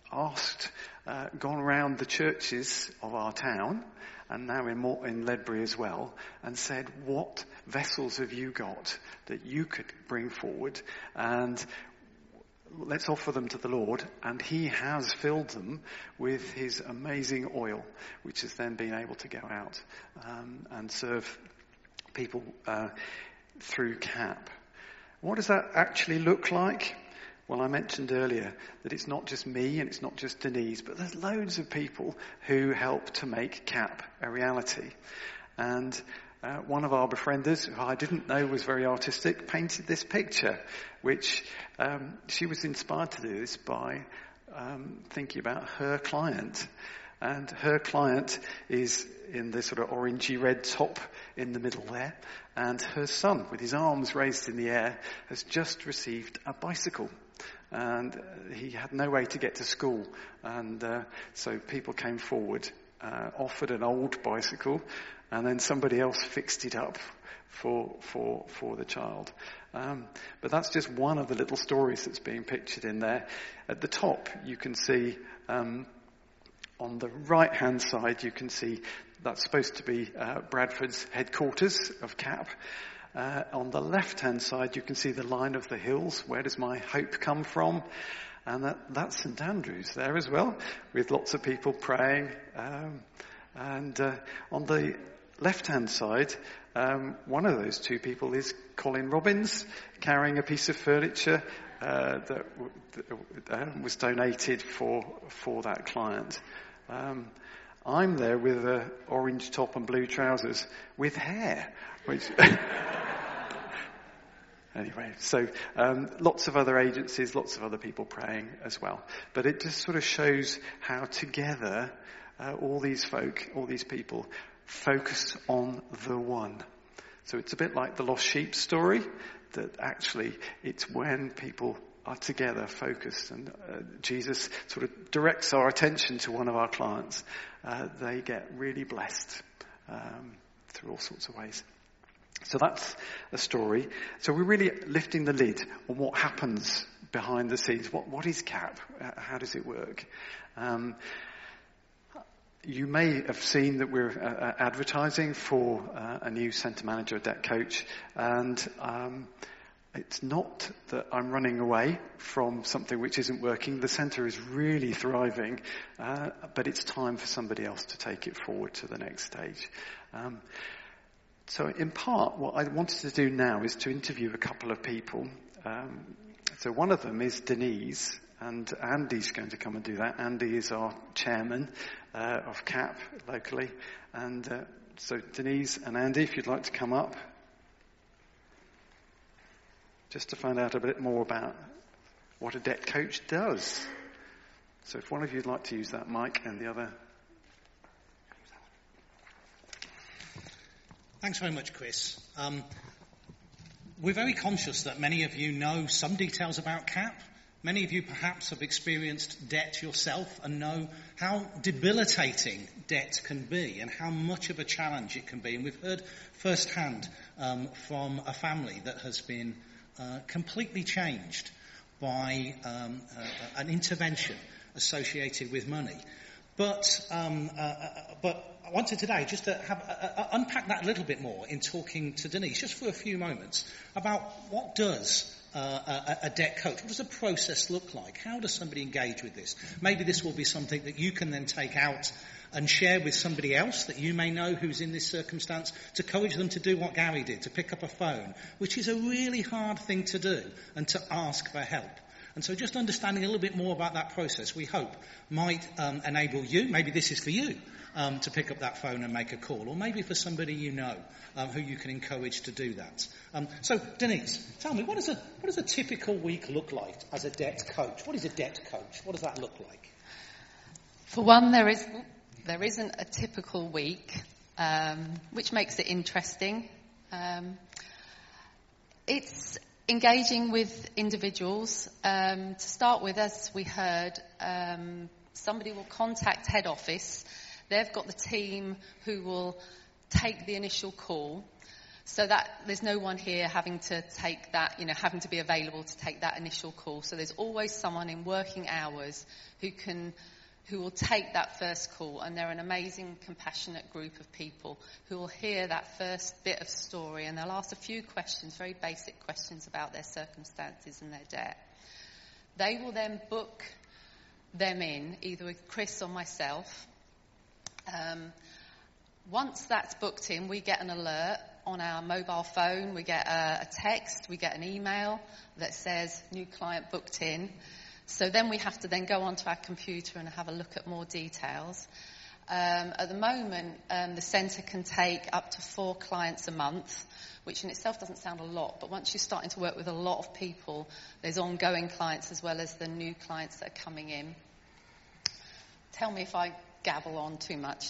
gone around the churches of our town, and now in Ledbury as well, and said, what vessels have you got that you could bring forward, and let's offer them to the Lord. And he has filled them with his amazing oil, which has then been able to go out and serve people through CAP. What does that actually look like? Well, I mentioned earlier that it's not just me and it's not just Denise, but there's loads of people who help to make CAP a reality. And one of our befrienders, who I didn't know was very artistic, painted this picture, which she was inspired to do this by thinking about her client. And her client is in the sort of orangey red top in the middle there. And her son, with his arms raised in the air, has just received a bicycle. And he had no way to get to school. And so people came forward, offered an old bicycle, and then somebody else fixed it up for the child. But that's just one of the little stories that's being pictured in there. At the top, you can see, on the right-hand side, you can see that's supposed to be Bradford's headquarters of CAP. On the left-hand side, you can see the line of the hills. Where does my hope come from? And that's St Andrews there as well, with lots of people praying. And on the left-hand side, one of those two people is Colin Robbins, carrying a piece of furniture that was donated for that client. I'm there with an orange top and blue trousers with hair, which... Anyway, so lots of other agencies, lots of other people praying as well. But it just sort of shows how together all these folk, all these people, focus on the one. So it's a bit like the lost sheep story, that actually it's when people are together, focused, and Jesus sort of directs our attention to one of our clients. They get really blessed through all sorts of ways. So that's a story. So we're really lifting the lid on what happens behind the scenes. What is CAP? How does it work? You may have seen that we're advertising for a new centre manager, a debt coach, and it's not that I'm running away from something which isn't working. The centre is really thriving, but it's time for somebody else to take it forward to the next stage. So in part, what I wanted to do now is to interview a couple of people. So one of them is Denise, and Andy's going to come and do that. Andy is our chairman of CAP locally. And so Denise and Andy, if you'd like to come up, just to find out a bit more about what a debt coach does. So if one of you would like to use that mic and the other... Thanks very much, Chris. We're very conscious that many of you know some details about CAP. Many of you perhaps have experienced debt yourself and know how debilitating debt can be and how much of a challenge it can be. And we've heard firsthand from a family that has been completely changed by an intervention associated with money. But I wanted today just to have unpack that a little bit more in talking to Denise, just for a few moments, about what does a debt coach, what does a process look like? How does somebody engage with this? Maybe this will be something that you can then take out and share with somebody else that you may know who's in this circumstance, to encourage them to do what Gary did, to pick up a phone, which is a really hard thing to do, and to ask for help. And so just understanding a little bit more about that process, we hope, might enable you, maybe this is for you, to pick up that phone and make a call, or maybe for somebody you know who you can encourage to do that. So, Denise, tell me, what does a typical week look like as a debt coach? What is a debt coach? What does that look like? For one, there isn't a typical week, which makes it interesting. It's engaging with individuals. To start with, as we heard, somebody will contact head office. They've got the team who will take the initial call, so that there's no one here having to take that, having to be available to take that initial call. So there's always someone in working hours who will take that first call, and they're an amazing, compassionate group of people who will hear that first bit of story, and they'll ask a few questions, very basic questions about their circumstances and their debt. They will then book them in, either with Chris or myself. Once that's booked in, we get an alert on our mobile phone, we get a text, we get an email that says new client booked in. So then we have to then go onto our computer and have a look at more details. At the moment, the centre can take up to 4 clients a month, which in itself doesn't sound a lot, but once you're starting to work with a lot of people, there's ongoing clients as well as the new clients that are coming in. Tell me if I gabble on too much.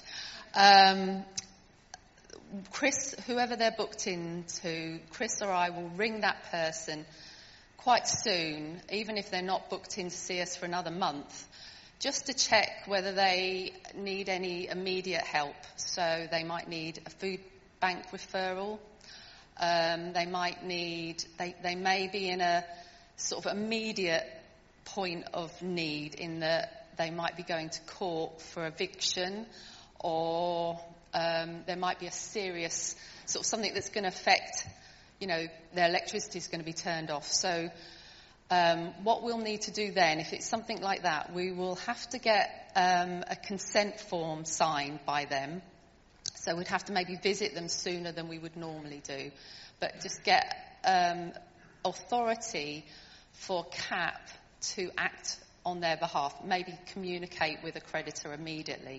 Chris, whoever they're booked into, Chris or I will ring that person quite soon, even if they're not booked in to see us for another month, just to check whether they need any immediate help. So they might need a food bank referral. They may be in a sort of immediate point of need, in that they might be going to court for eviction, or there might be a serious sort of something that's going to affect, their electricity is going to be turned off. So what we'll need to do then, if it's something like that, we will have to get a consent form signed by them. So we'd have to maybe visit them sooner than we would normally do, but just get authority for CAP to act on their behalf, maybe communicate with a creditor immediately.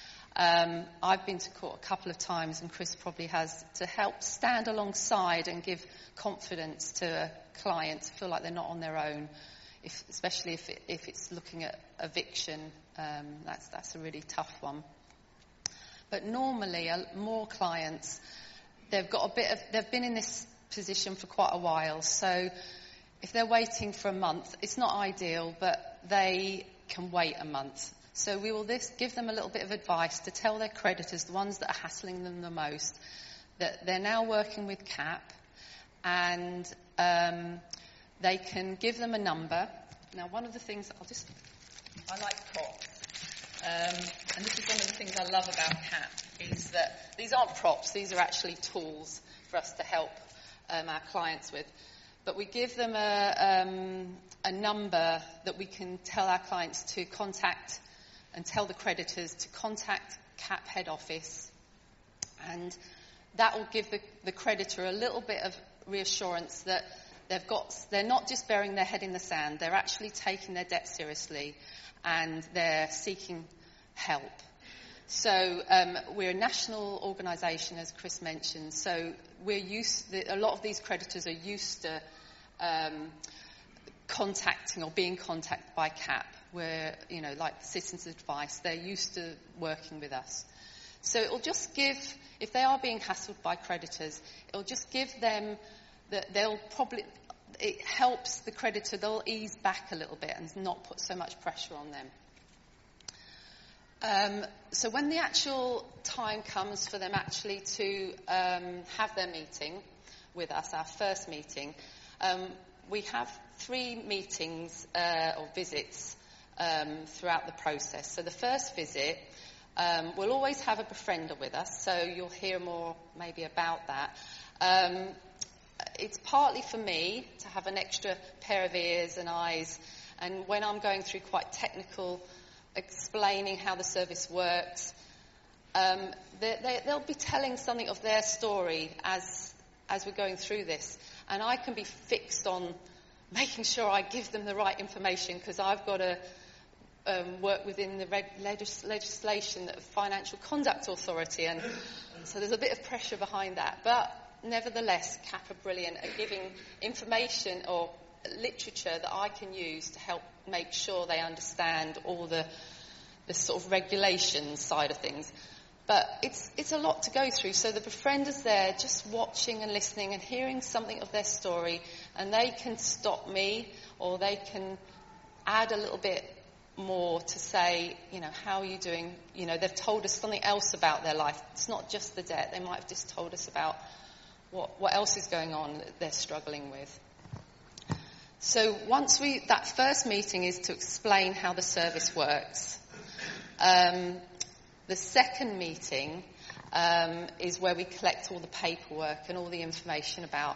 I've been to court a couple of times, and Chris probably has, to help stand alongside and give confidence to a client to feel like they're not on their own, especially if it's looking at eviction. That's a really tough one. But normally, more clients, they've been in this position for quite a while. So if they're waiting for a month, it's not ideal, but they can wait a month. So we will give them a little bit of advice to tell their creditors, the ones that are hassling them the most, that they're now working with CAP, and they can give them a number. Now, one of the things I like props. And this is one of the things I love about CAP, is that these aren't props, these are actually tools for us to help our clients with. But we give them a number that we can tell our clients to contact, and tell the creditors to contact CAP head office. And that will give the creditor a little bit of reassurance that they're not just burying their head in the sand, they're actually taking their debt seriously, and they're seeking help. So we're a national organisation, as Chris mentioned, so a lot of these creditors are used to contacting or being contacted by CAP. We're, like Citizens Advice, they're used to working with us. So it'll just give, if they are being hassled by creditors, it'll just give them that it helps the creditor, they'll ease back a little bit and not put so much pressure on them. So when the actual time comes for them actually to have their meeting with us, our first meeting, we have 3 meetings or visits throughout the process. So the first visit, we'll always have a befriender with us, so you'll hear more maybe about that. It's partly for me to have an extra pair of ears and eyes, and when I'm going through quite technical, explaining how the service works, they'll be telling something of their story as we're going through this, and I can be fixed on making sure I give them the right information, because I've got to work within the legislation of Financial Conduct Authority, and so there's a bit of pressure behind that. But nevertheless, CAP are brilliant at giving information or literature that I can use to help make sure they understand all the sort of regulation side of things. But it's a lot to go through, so the befriender's there just watching and listening and hearing something of their story, and they can stop me, or they can add a little bit more to say, how are you doing? They've told us something else about their life. It's not just the debt. They might have just told us about what else is going on that they're struggling with. So that first meeting is to explain how the service works. The second meeting is where we collect all the paperwork and all the information about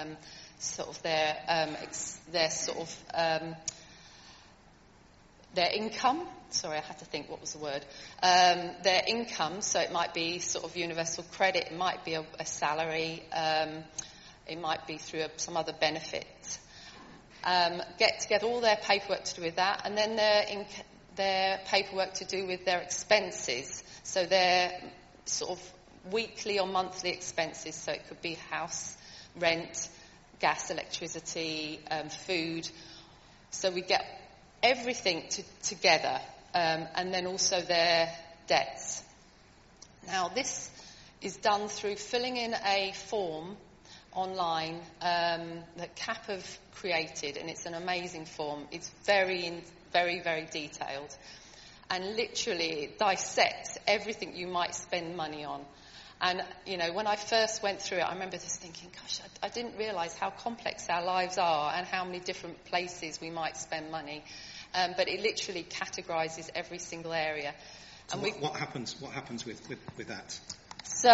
their income. Sorry, I had to think, what was the word? Their income, so it might be sort of universal credit, it might be a salary, it might be through some other benefit. Get together all their paperwork to do with that, and then their paperwork to do with their expenses, so their sort of weekly or monthly expenses, so it could be house rent, gas, electricity, food. So we get everything together, and then also their debts. Now, this is done through filling in a form online that CAP have created, and it's an amazing form. It's very, very detailed, and literally it dissects everything you might spend money on. And, when I first went through it, I remember just thinking, gosh, I didn't realise how complex our lives are and how many different places we might spend money. But it literally categorises every single area. So and what happens with that? So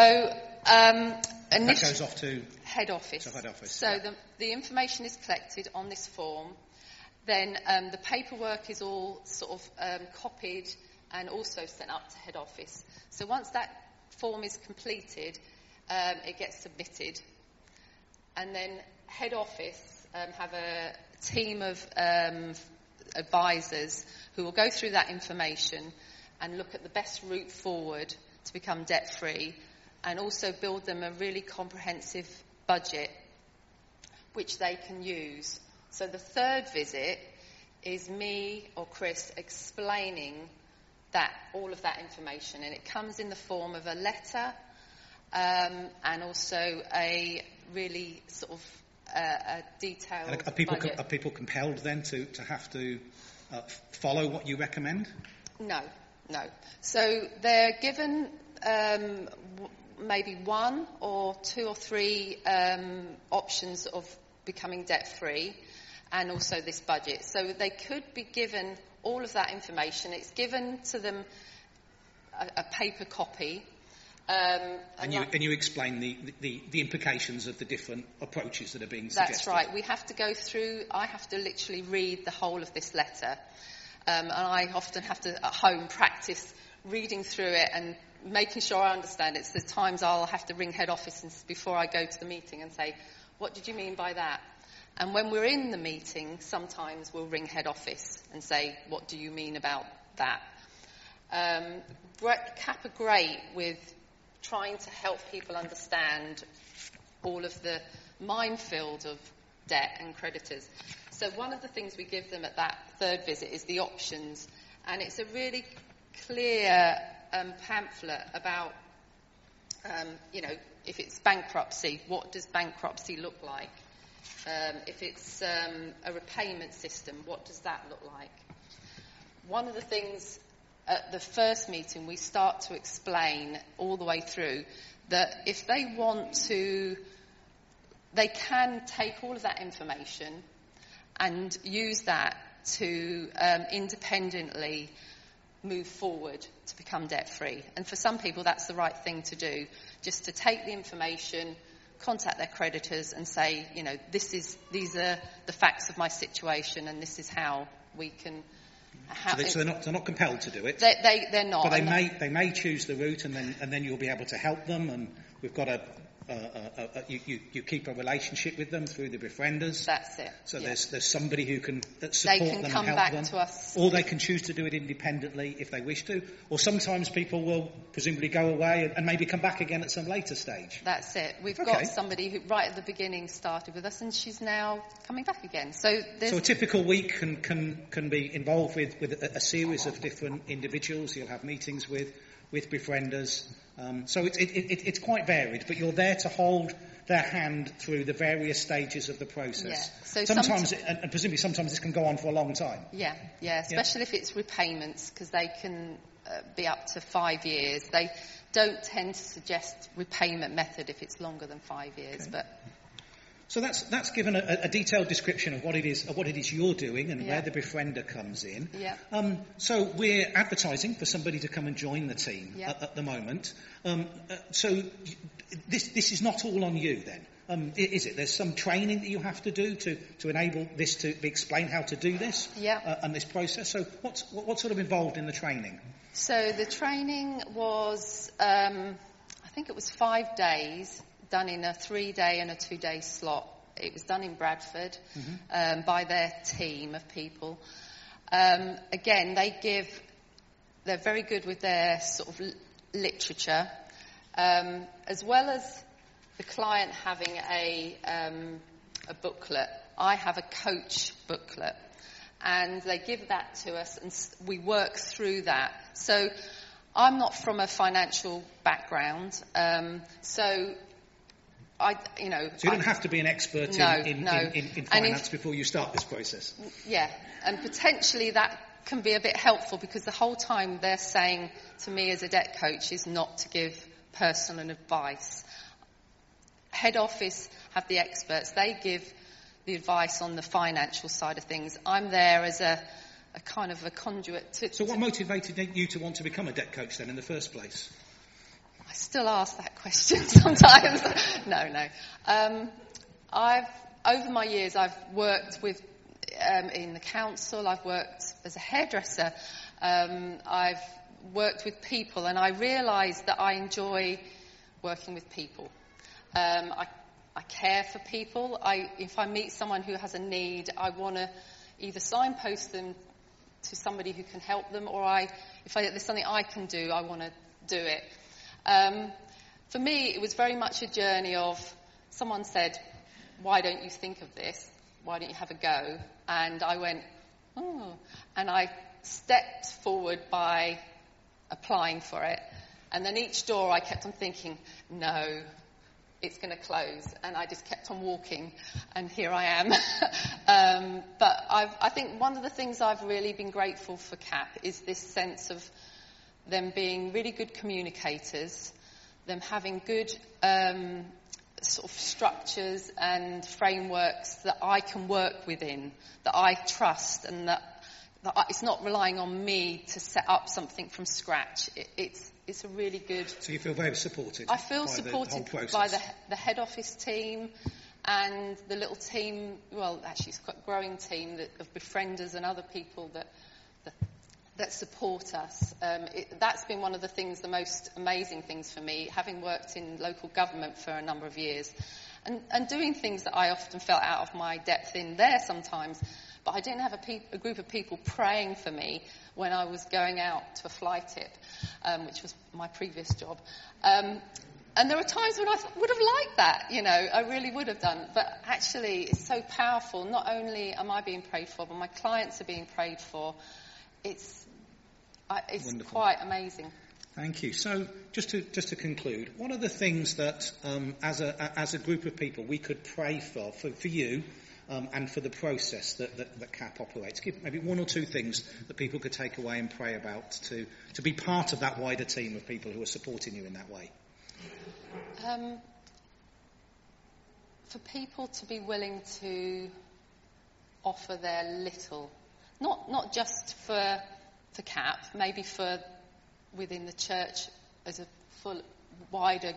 that goes off to head office. So head office. So the information is collected on this form. then the paperwork is all sort of copied and also sent up to head office. So once that form is completed, it gets submitted. And then head office have a team of advisors who will go through that information and look at the best route forward to become debt-free, and also build them a really comprehensive budget which they can use. So the third visit is me or Chris explaining all of that information, and it comes in the form of a letter and also a really sort of a detailed budget. Are people compelled then to have to follow what you recommend? No. So they're given maybe one or two or three options of becoming debt-free, and also this budget. So they could be given all of that information. It's given to them a paper copy. And you explain the implications of the different approaches that are being suggested. That's right. We have to go through, I have to literally read the whole of this letter. And I often have to, at home, practice reading through it and making sure I understand it. So there's times I'll have to ring head office before I go to the meeting and say, what did you mean by that? And when we're in the meeting, sometimes we'll ring head office and say, what do you mean about that? CAP are great with trying to help people understand all of the minefield of debt and creditors. So one of the things we give them at that third visit is the options, and it's a really clear pamphlet about, if it's bankruptcy, what does bankruptcy look like? If it's a repayment system, what does that look like? One of the things at the first meeting, we start to explain all the way through that if they want to, they can take all of that information and use that to independently move forward to become debt-free. And for some people, that's the right thing to do, just to take the information, contact their creditors and say, these are the facts of my situation and this is how we can... So they're not compelled to do it. They're not. But they may choose the route, and then you'll be able to help them. And we've got you keep a relationship with them through the befrienders. That's it. So there's somebody who can support them and help them. They can come back to us. Or they can choose to do it independently if they wish to. Or sometimes people will presumably go away and maybe come back again at some later stage. That's it. We've got somebody who right at the beginning started with us, and she's now coming back again. So a typical week can be involved with a series of different individuals. You'll have meetings with befrienders. So it's quite varied, but you're there to hold their hand through the various stages of the process. Yeah. So sometimes, and presumably sometimes this can go on for a long time. Yeah, especially if it's repayments, because they can be up to 5 years. They don't tend to suggest repayment method if it's longer than 5 years, but... So that's given a detailed description of what it is you're doing and where the befriender comes in. Yeah. So we're advertising for somebody to come and join the team at the moment. So this is not all on you then, is it? There's some training that you have to do to enable this to explain how to do this and this process. So what's sort of involved in the training? So the training was, I think it was 5 days. Done in a 3-day and a 2-day slot. It was done in Bradford by their team of people. Again, they're very good with their sort of literature, as well as the client having a booklet. I have a coach booklet, and they give that to us, and we work through that. So I'm not from a financial background, so you don't have to be an expert in finance before you start this process. Yeah, and potentially that can be a bit helpful, because the whole time they're saying to me as a debt coach is not to give personal advice. Head office have the experts. They give the advice on the financial side of things. I'm there as a kind of a conduit. So what motivated you to want to become a debt coach then in the first place? I still ask that question sometimes. No. Over my years, I've worked with in the council, I've worked as a hairdresser, I've worked with people, and I realised that I enjoy working with people. I care for people. If I meet someone who has a need, I want to either signpost them to somebody who can help them, or if there's something I can do, I want to do it. For me, it was very much a journey of, someone said, why don't you think of this? Why don't you have a go? And I went, oh. And I stepped forward by applying for it. And then each door I kept on thinking, no, it's going to close. And I just kept on walking, and here I am. But I think one of the things I've really been grateful for CAP is this sense of them being really good communicators, them having good sort of structures and frameworks that I can work within, that I trust, and that it's not relying on me to set up something from scratch. It's a really good... So you feel very supported? I feel supported by the head office team and the little team, well, actually it's quite a growing team of befrienders and other people that support us. That's been one of the most amazing things for me, having worked in local government for a number of years and doing things that I often felt out of my depth in there sometimes. But I didn't have a group of people praying for me when I was going out to a fly tip, which was my previous job. And there were times when I would have liked that, I really would have done. But actually, it's so powerful. Not only am I being prayed for, but my clients are being prayed for. It's quite amazing. Thank you. So, just to conclude, what are the things that, as a group of people, we could pray for you? And for the process that CAP operates. Give maybe one or two things that people could take away and pray about to be part of that wider team of people who are supporting you in that way. For people to be willing to offer their little, not just for CAP, maybe for within the church as a full wider.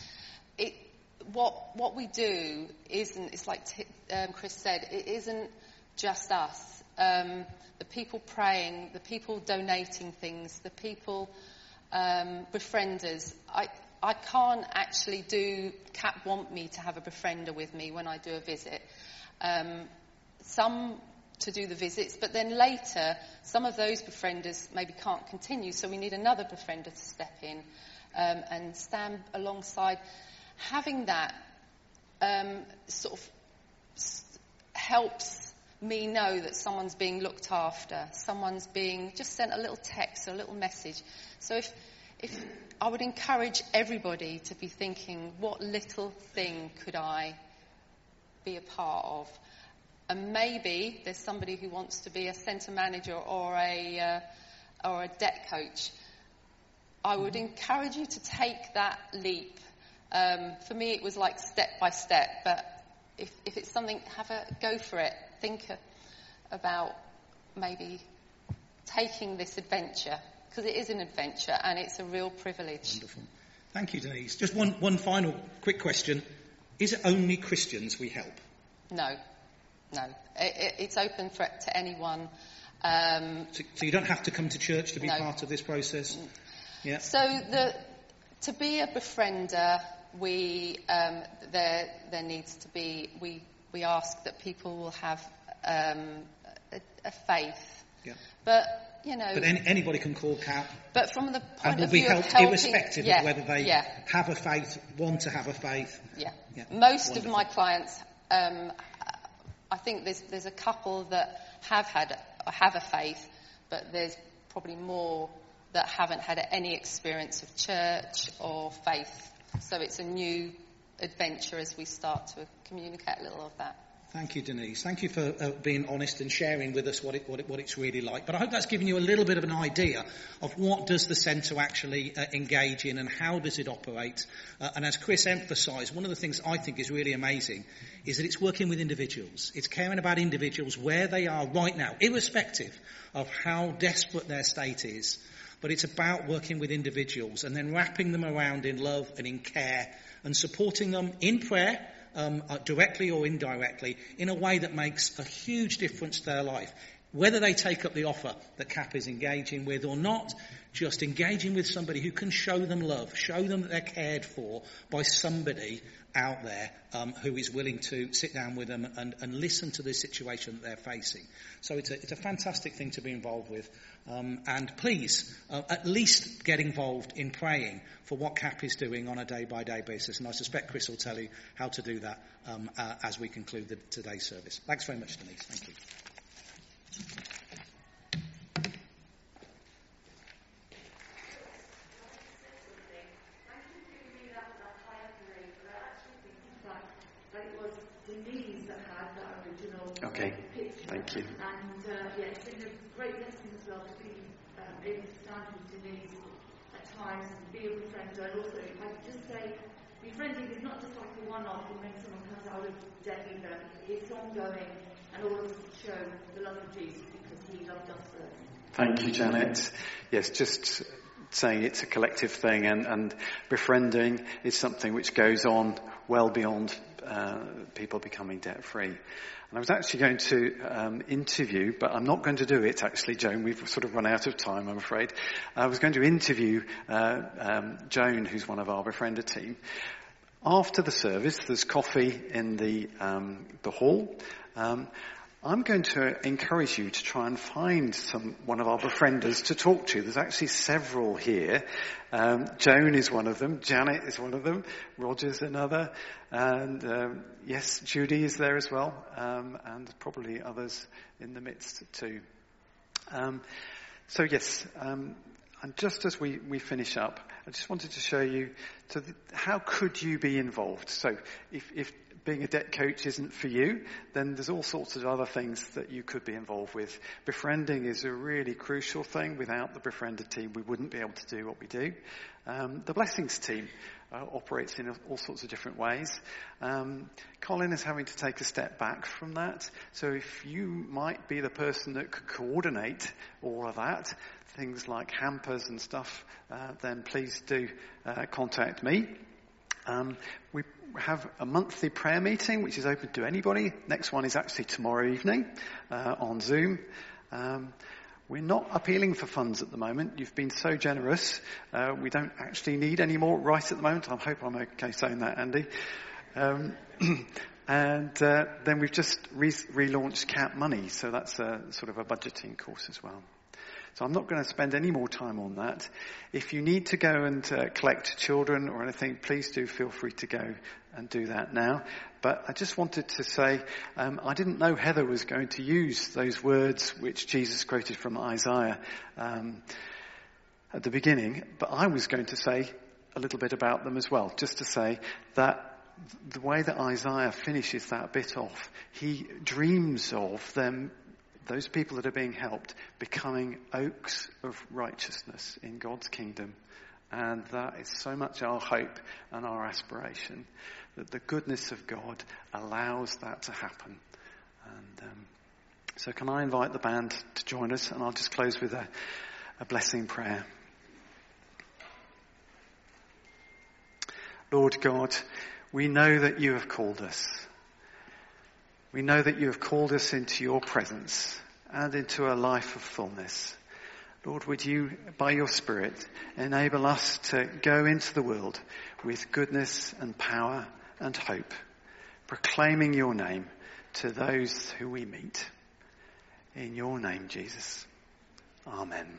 What we do isn't, it's like Chris said, it isn't just us. The people praying, the people donating things, the people befrienders. I can't actually CAP want me to have a befriender with me when I do a visit. Some to do the visits, but then later some of those befrienders maybe can't continue, so we need another befriender to step in and stand alongside. Having that sort of helps me know that someone's being looked after, someone's being just sent a little text, a little message. So if I would encourage everybody to be thinking, what little thing could I be a part of? And maybe there's somebody who wants to be a centre manager or a debt coach. I would encourage you to take that leap. For me, it was like step by step, but if it's something, have a go for it. Think about maybe taking this adventure, because it is an adventure and it's a real privilege. Wonderful. Thank you, Denise. Just one final quick question. Is it only Christians we help? No. It's open to anyone. So you don't have to come to church to be part of this process? Yeah. So to be a befriender, there needs to be, we ask that people will have a faith. Yeah. But, But anybody can call CAP. But from the point of view of helping, irrespective of whether they have a faith, want to have a faith. Yeah. Most Wonderful. of my clients, I think there's a couple that have a faith, but there's probably more that haven't had any experience of church or faith. So it's a new adventure as we start to communicate a little of that. Thank you, Denise. Thank you for being honest and sharing with us what it's really like. But I hope that's given you a little bit of an idea of what does the centre actually engage in and how does it operate. And as Chris emphasised, one of the things I think is really amazing is that it's working with individuals. It's caring about individuals where they are right now, irrespective of how desperate their state is. But it's about working with individuals and then wrapping them around in love and in care and supporting them in prayer, directly or indirectly, in a way that makes a huge difference to their life. Whether they take up the offer that CAP is engaging with or not, just engaging with somebody who can show them love, show them that they're cared for by somebody out there who is willing to sit down with them and listen to the situation that they're facing. So it's a fantastic thing to be involved with. And please, at least get involved in praying for what CAP is doing on a day-by-day basis. And I suspect Chris will tell you how to do that as we conclude today's service. Thanks very much, Denise. Thank you. Okay, thank you. And it's been a great lesson as well to be able to stand with Denise at times and be a befriender. And also, if I could just say, befriending is not just like a one-off when someone comes out of debt either. It's ongoing, and all of us show the love of Jesus because he loved us first. Thank you, Janet. Yes, just saying it's a collective thing, and befriending is something which goes on well beyond people becoming debt-free. And I was actually going to interview, but I'm not going to do it actually, Joan. We've sort of run out of time, I'm afraid. I was going to interview Joan, who's one of our befriender team. After the service, there's coffee in the hall. I'm going to encourage you to try and find one of our befrienders to talk to. There's actually several here. Joan is one of them. Janet is one of them. Roger's another. And yes, Judy is there as well. And probably others in the midst too. So yes, and just as we finish up, I just wanted to show you how could you be involved. So if being a debt coach isn't for you, then there's all sorts of other things that you could be involved with. Befriending is a really crucial thing. Without the befriended team, we wouldn't be able to do what we do. The blessings team operates in all sorts of different ways. Colin is having to take a step back from that. So if you might be the person that could coordinate all of that, things like hampers and stuff, then please do contact me. We have a monthly prayer meeting, which is open to anybody. Next one is actually tomorrow evening on Zoom. We're not appealing for funds at the moment. You've been so generous. We don't actually need any more right at the moment. I hope I'm okay saying that, Andy. And then we've just relaunched CAP Money, so that's a sort of a budgeting course as well. So I'm not going to spend any more time on that. If you need to go and collect children or anything, please do feel free to go and do that now. But I just wanted to say, I didn't know Heather was going to use those words which Jesus quoted from Isaiah at the beginning, but I was going to say a little bit about them as well, just to say that the way that Isaiah finishes that bit off, he dreams of them, those people that are being helped, becoming oaks of righteousness in God's kingdom. And that is so much our hope and our aspiration, that the goodness of God allows that to happen. And so can I invite the band to join us, and I'll just close with a blessing prayer. Lord God, we know that you have called us. We know that you have called us into your presence and into a life of fullness. Lord, would you, by your Spirit, enable us to go into the world with goodness and power and hope, proclaiming your name to those who we meet. In your name, Jesus. Amen.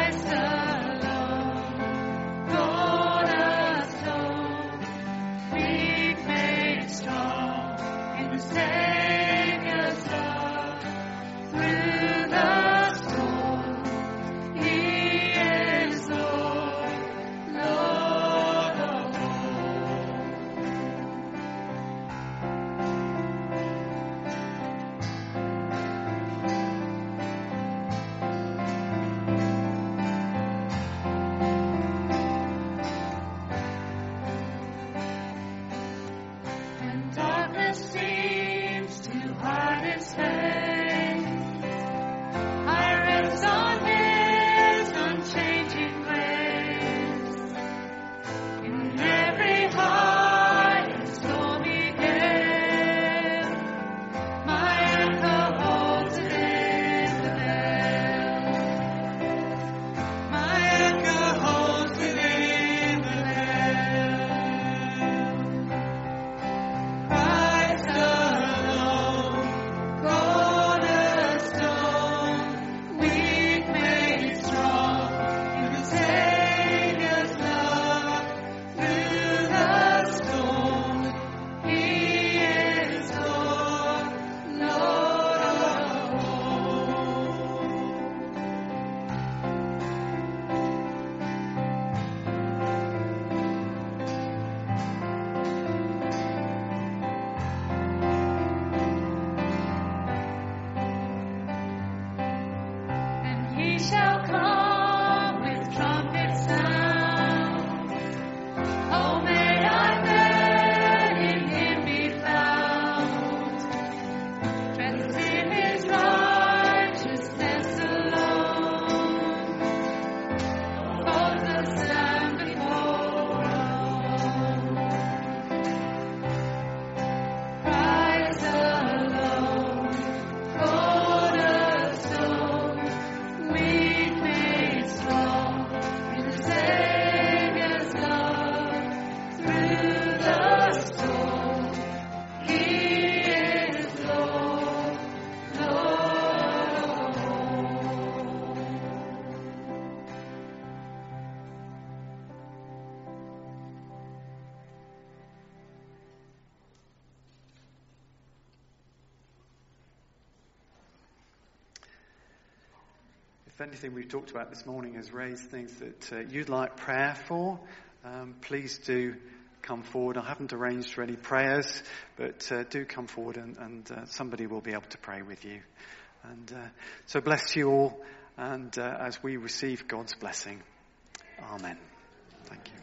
We if anything we've talked about this morning has raised things that you'd like prayer for, please do come forward. I haven't arranged for any prayers, but do come forward and somebody will be able to pray with you. And so bless you all, and as we receive God's blessing. Amen. Thank you.